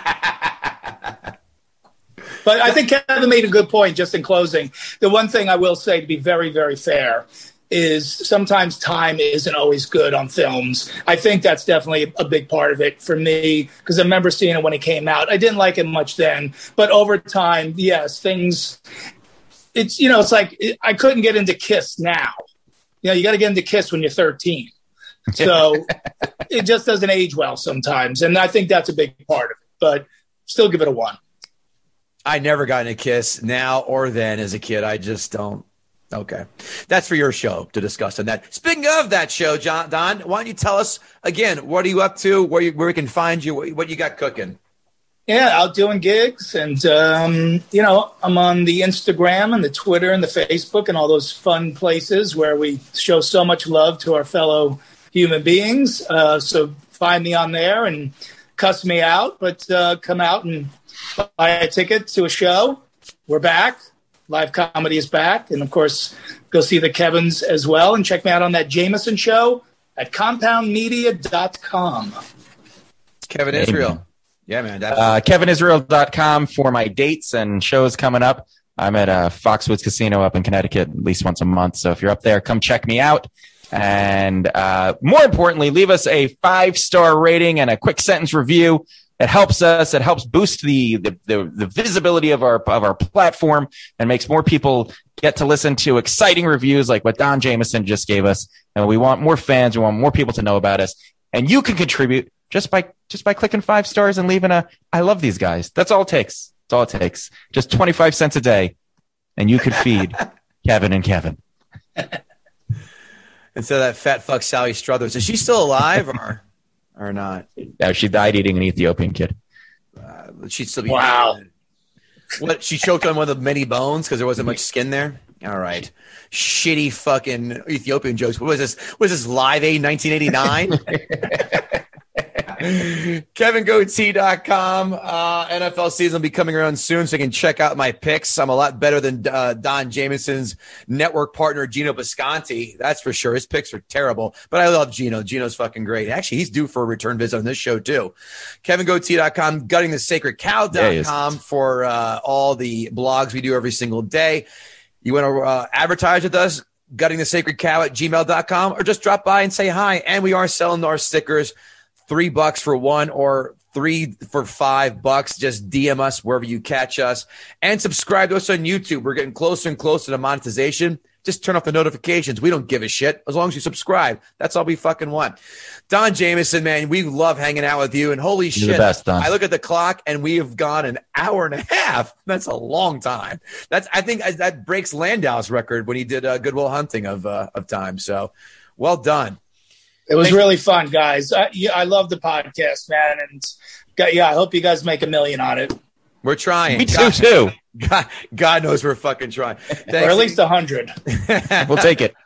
But I think Kevin made a good point just in closing. The one thing I will say, to be very, very fair, is sometimes time isn't always good on films. I think that's definitely a big part of it for me, because I remember seeing it when it came out. I didn't like it much then, but over time, yes, things... It's like I couldn't get into Kiss now. You got to get into Kiss when you're 13. So it just doesn't age well sometimes. And I think that's a big part of it, but still give it a 1. I never got into Kiss now or then as a kid. I just don't. Okay. That's for your show to discuss on that. Speaking of that show, Don, why don't you tell us again, what are you up to, where we can find you, what you got cooking? Yeah, out doing gigs. And, I'm on the Instagram and the Twitter and the Facebook and all those fun places where we show so much love to our fellow human beings. So find me on there and cuss me out, but come out and buy a ticket to a show. We're back. Live comedy is back. And, of course, go see the Kevins as well. And check me out on that Jameson show at compoundmedia.com. Kevin Israel. Yeah, man. KevinIsrael.com for my dates and shows coming up. I'm at Foxwoods Casino up in Connecticut at least once a month. So if you're up there, come check me out. And more importantly, leave us a 5-star rating and a quick sentence review. It helps us. It helps boost the visibility of our platform and makes more people get to listen to exciting reviews like what Don Jamieson just gave us. And we want more fans. We want more people to know about us. And you can contribute just by clicking 5 stars and leaving I love these guys. That's all it takes. That's all it takes. Just 25 cents a day, and you could feed Kevin and Kevin. Instead of that fat fuck Sally Struthers, is she still alive or not? Yeah, she died eating an Ethiopian kid. She'd still be. Wow. What? She choked on one of the many bones because there wasn't much skin there. All right, shitty fucking Ethiopian jokes. What was this? Was this Live Aid 1989? KevinGoatee.com. NFL season will be coming around soon, so you can check out my picks. I'm a lot better than Don Jamieson's network partner, Gino Bisconti. That's for sure. His picks are terrible, but I love Gino. Gino's fucking great. Actually, he's due for a return visit on this show, too. KevinGoatee.com, GuttingTheSacredCow.com for all the blogs we do every single day. You want to advertise with us? GuttingTheSacredCow@gmail.com, or just drop by and say hi. And we are selling our stickers. $3 for one or 3 for $5. Just DM us wherever you catch us and subscribe to us on YouTube. We're getting closer and closer to monetization. Just turn off the notifications. We don't give a shit as long as you subscribe. That's all we fucking want. Don Jamieson, man, we love hanging out with you. And holy shit, the best, Don. I look at the clock and we have gone an hour and a half. That's a long time. I think that breaks Landau's record when he did Good Will Hunting of time. So well done. It was really fun, guys. I love the podcast, man. And I hope you guys make $1 million on it. We're trying. Me too. God knows we're fucking trying. Or at least 100. We'll take it.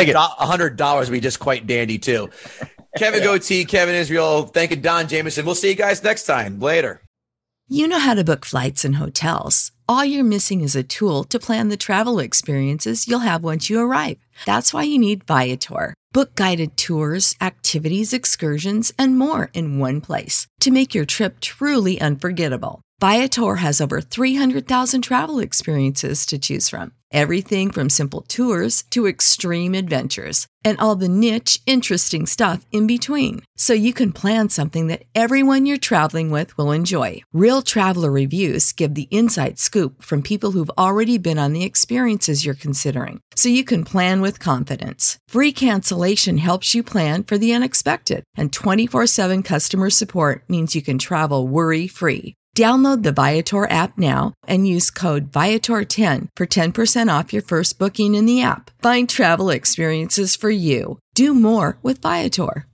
$100 would be just quite dandy, too. Kevin Goatee, Kevin Israel, thank you, Don Jamieson. We'll see you guys next time. Later. You know how to book flights and hotels. All you're missing is a tool to plan the travel experiences you'll have once you arrive. That's why you need Viator. Book guided tours, activities, excursions, and more in one place to make your trip truly unforgettable. Viator has over 300,000 travel experiences to choose from. Everything from simple tours to extreme adventures and all the niche, interesting stuff in between. So you can plan something that everyone you're traveling with will enjoy. Real traveler reviews give the inside scoop from people who've already been on the experiences you're considering. So you can plan with confidence. Free cancellation helps you plan for the unexpected. And 24/7 customer support means you can travel worry-free. Download the Viator app now and use code Viator10 for 10% off your first booking in the app. Find travel experiences for you. Do more with Viator.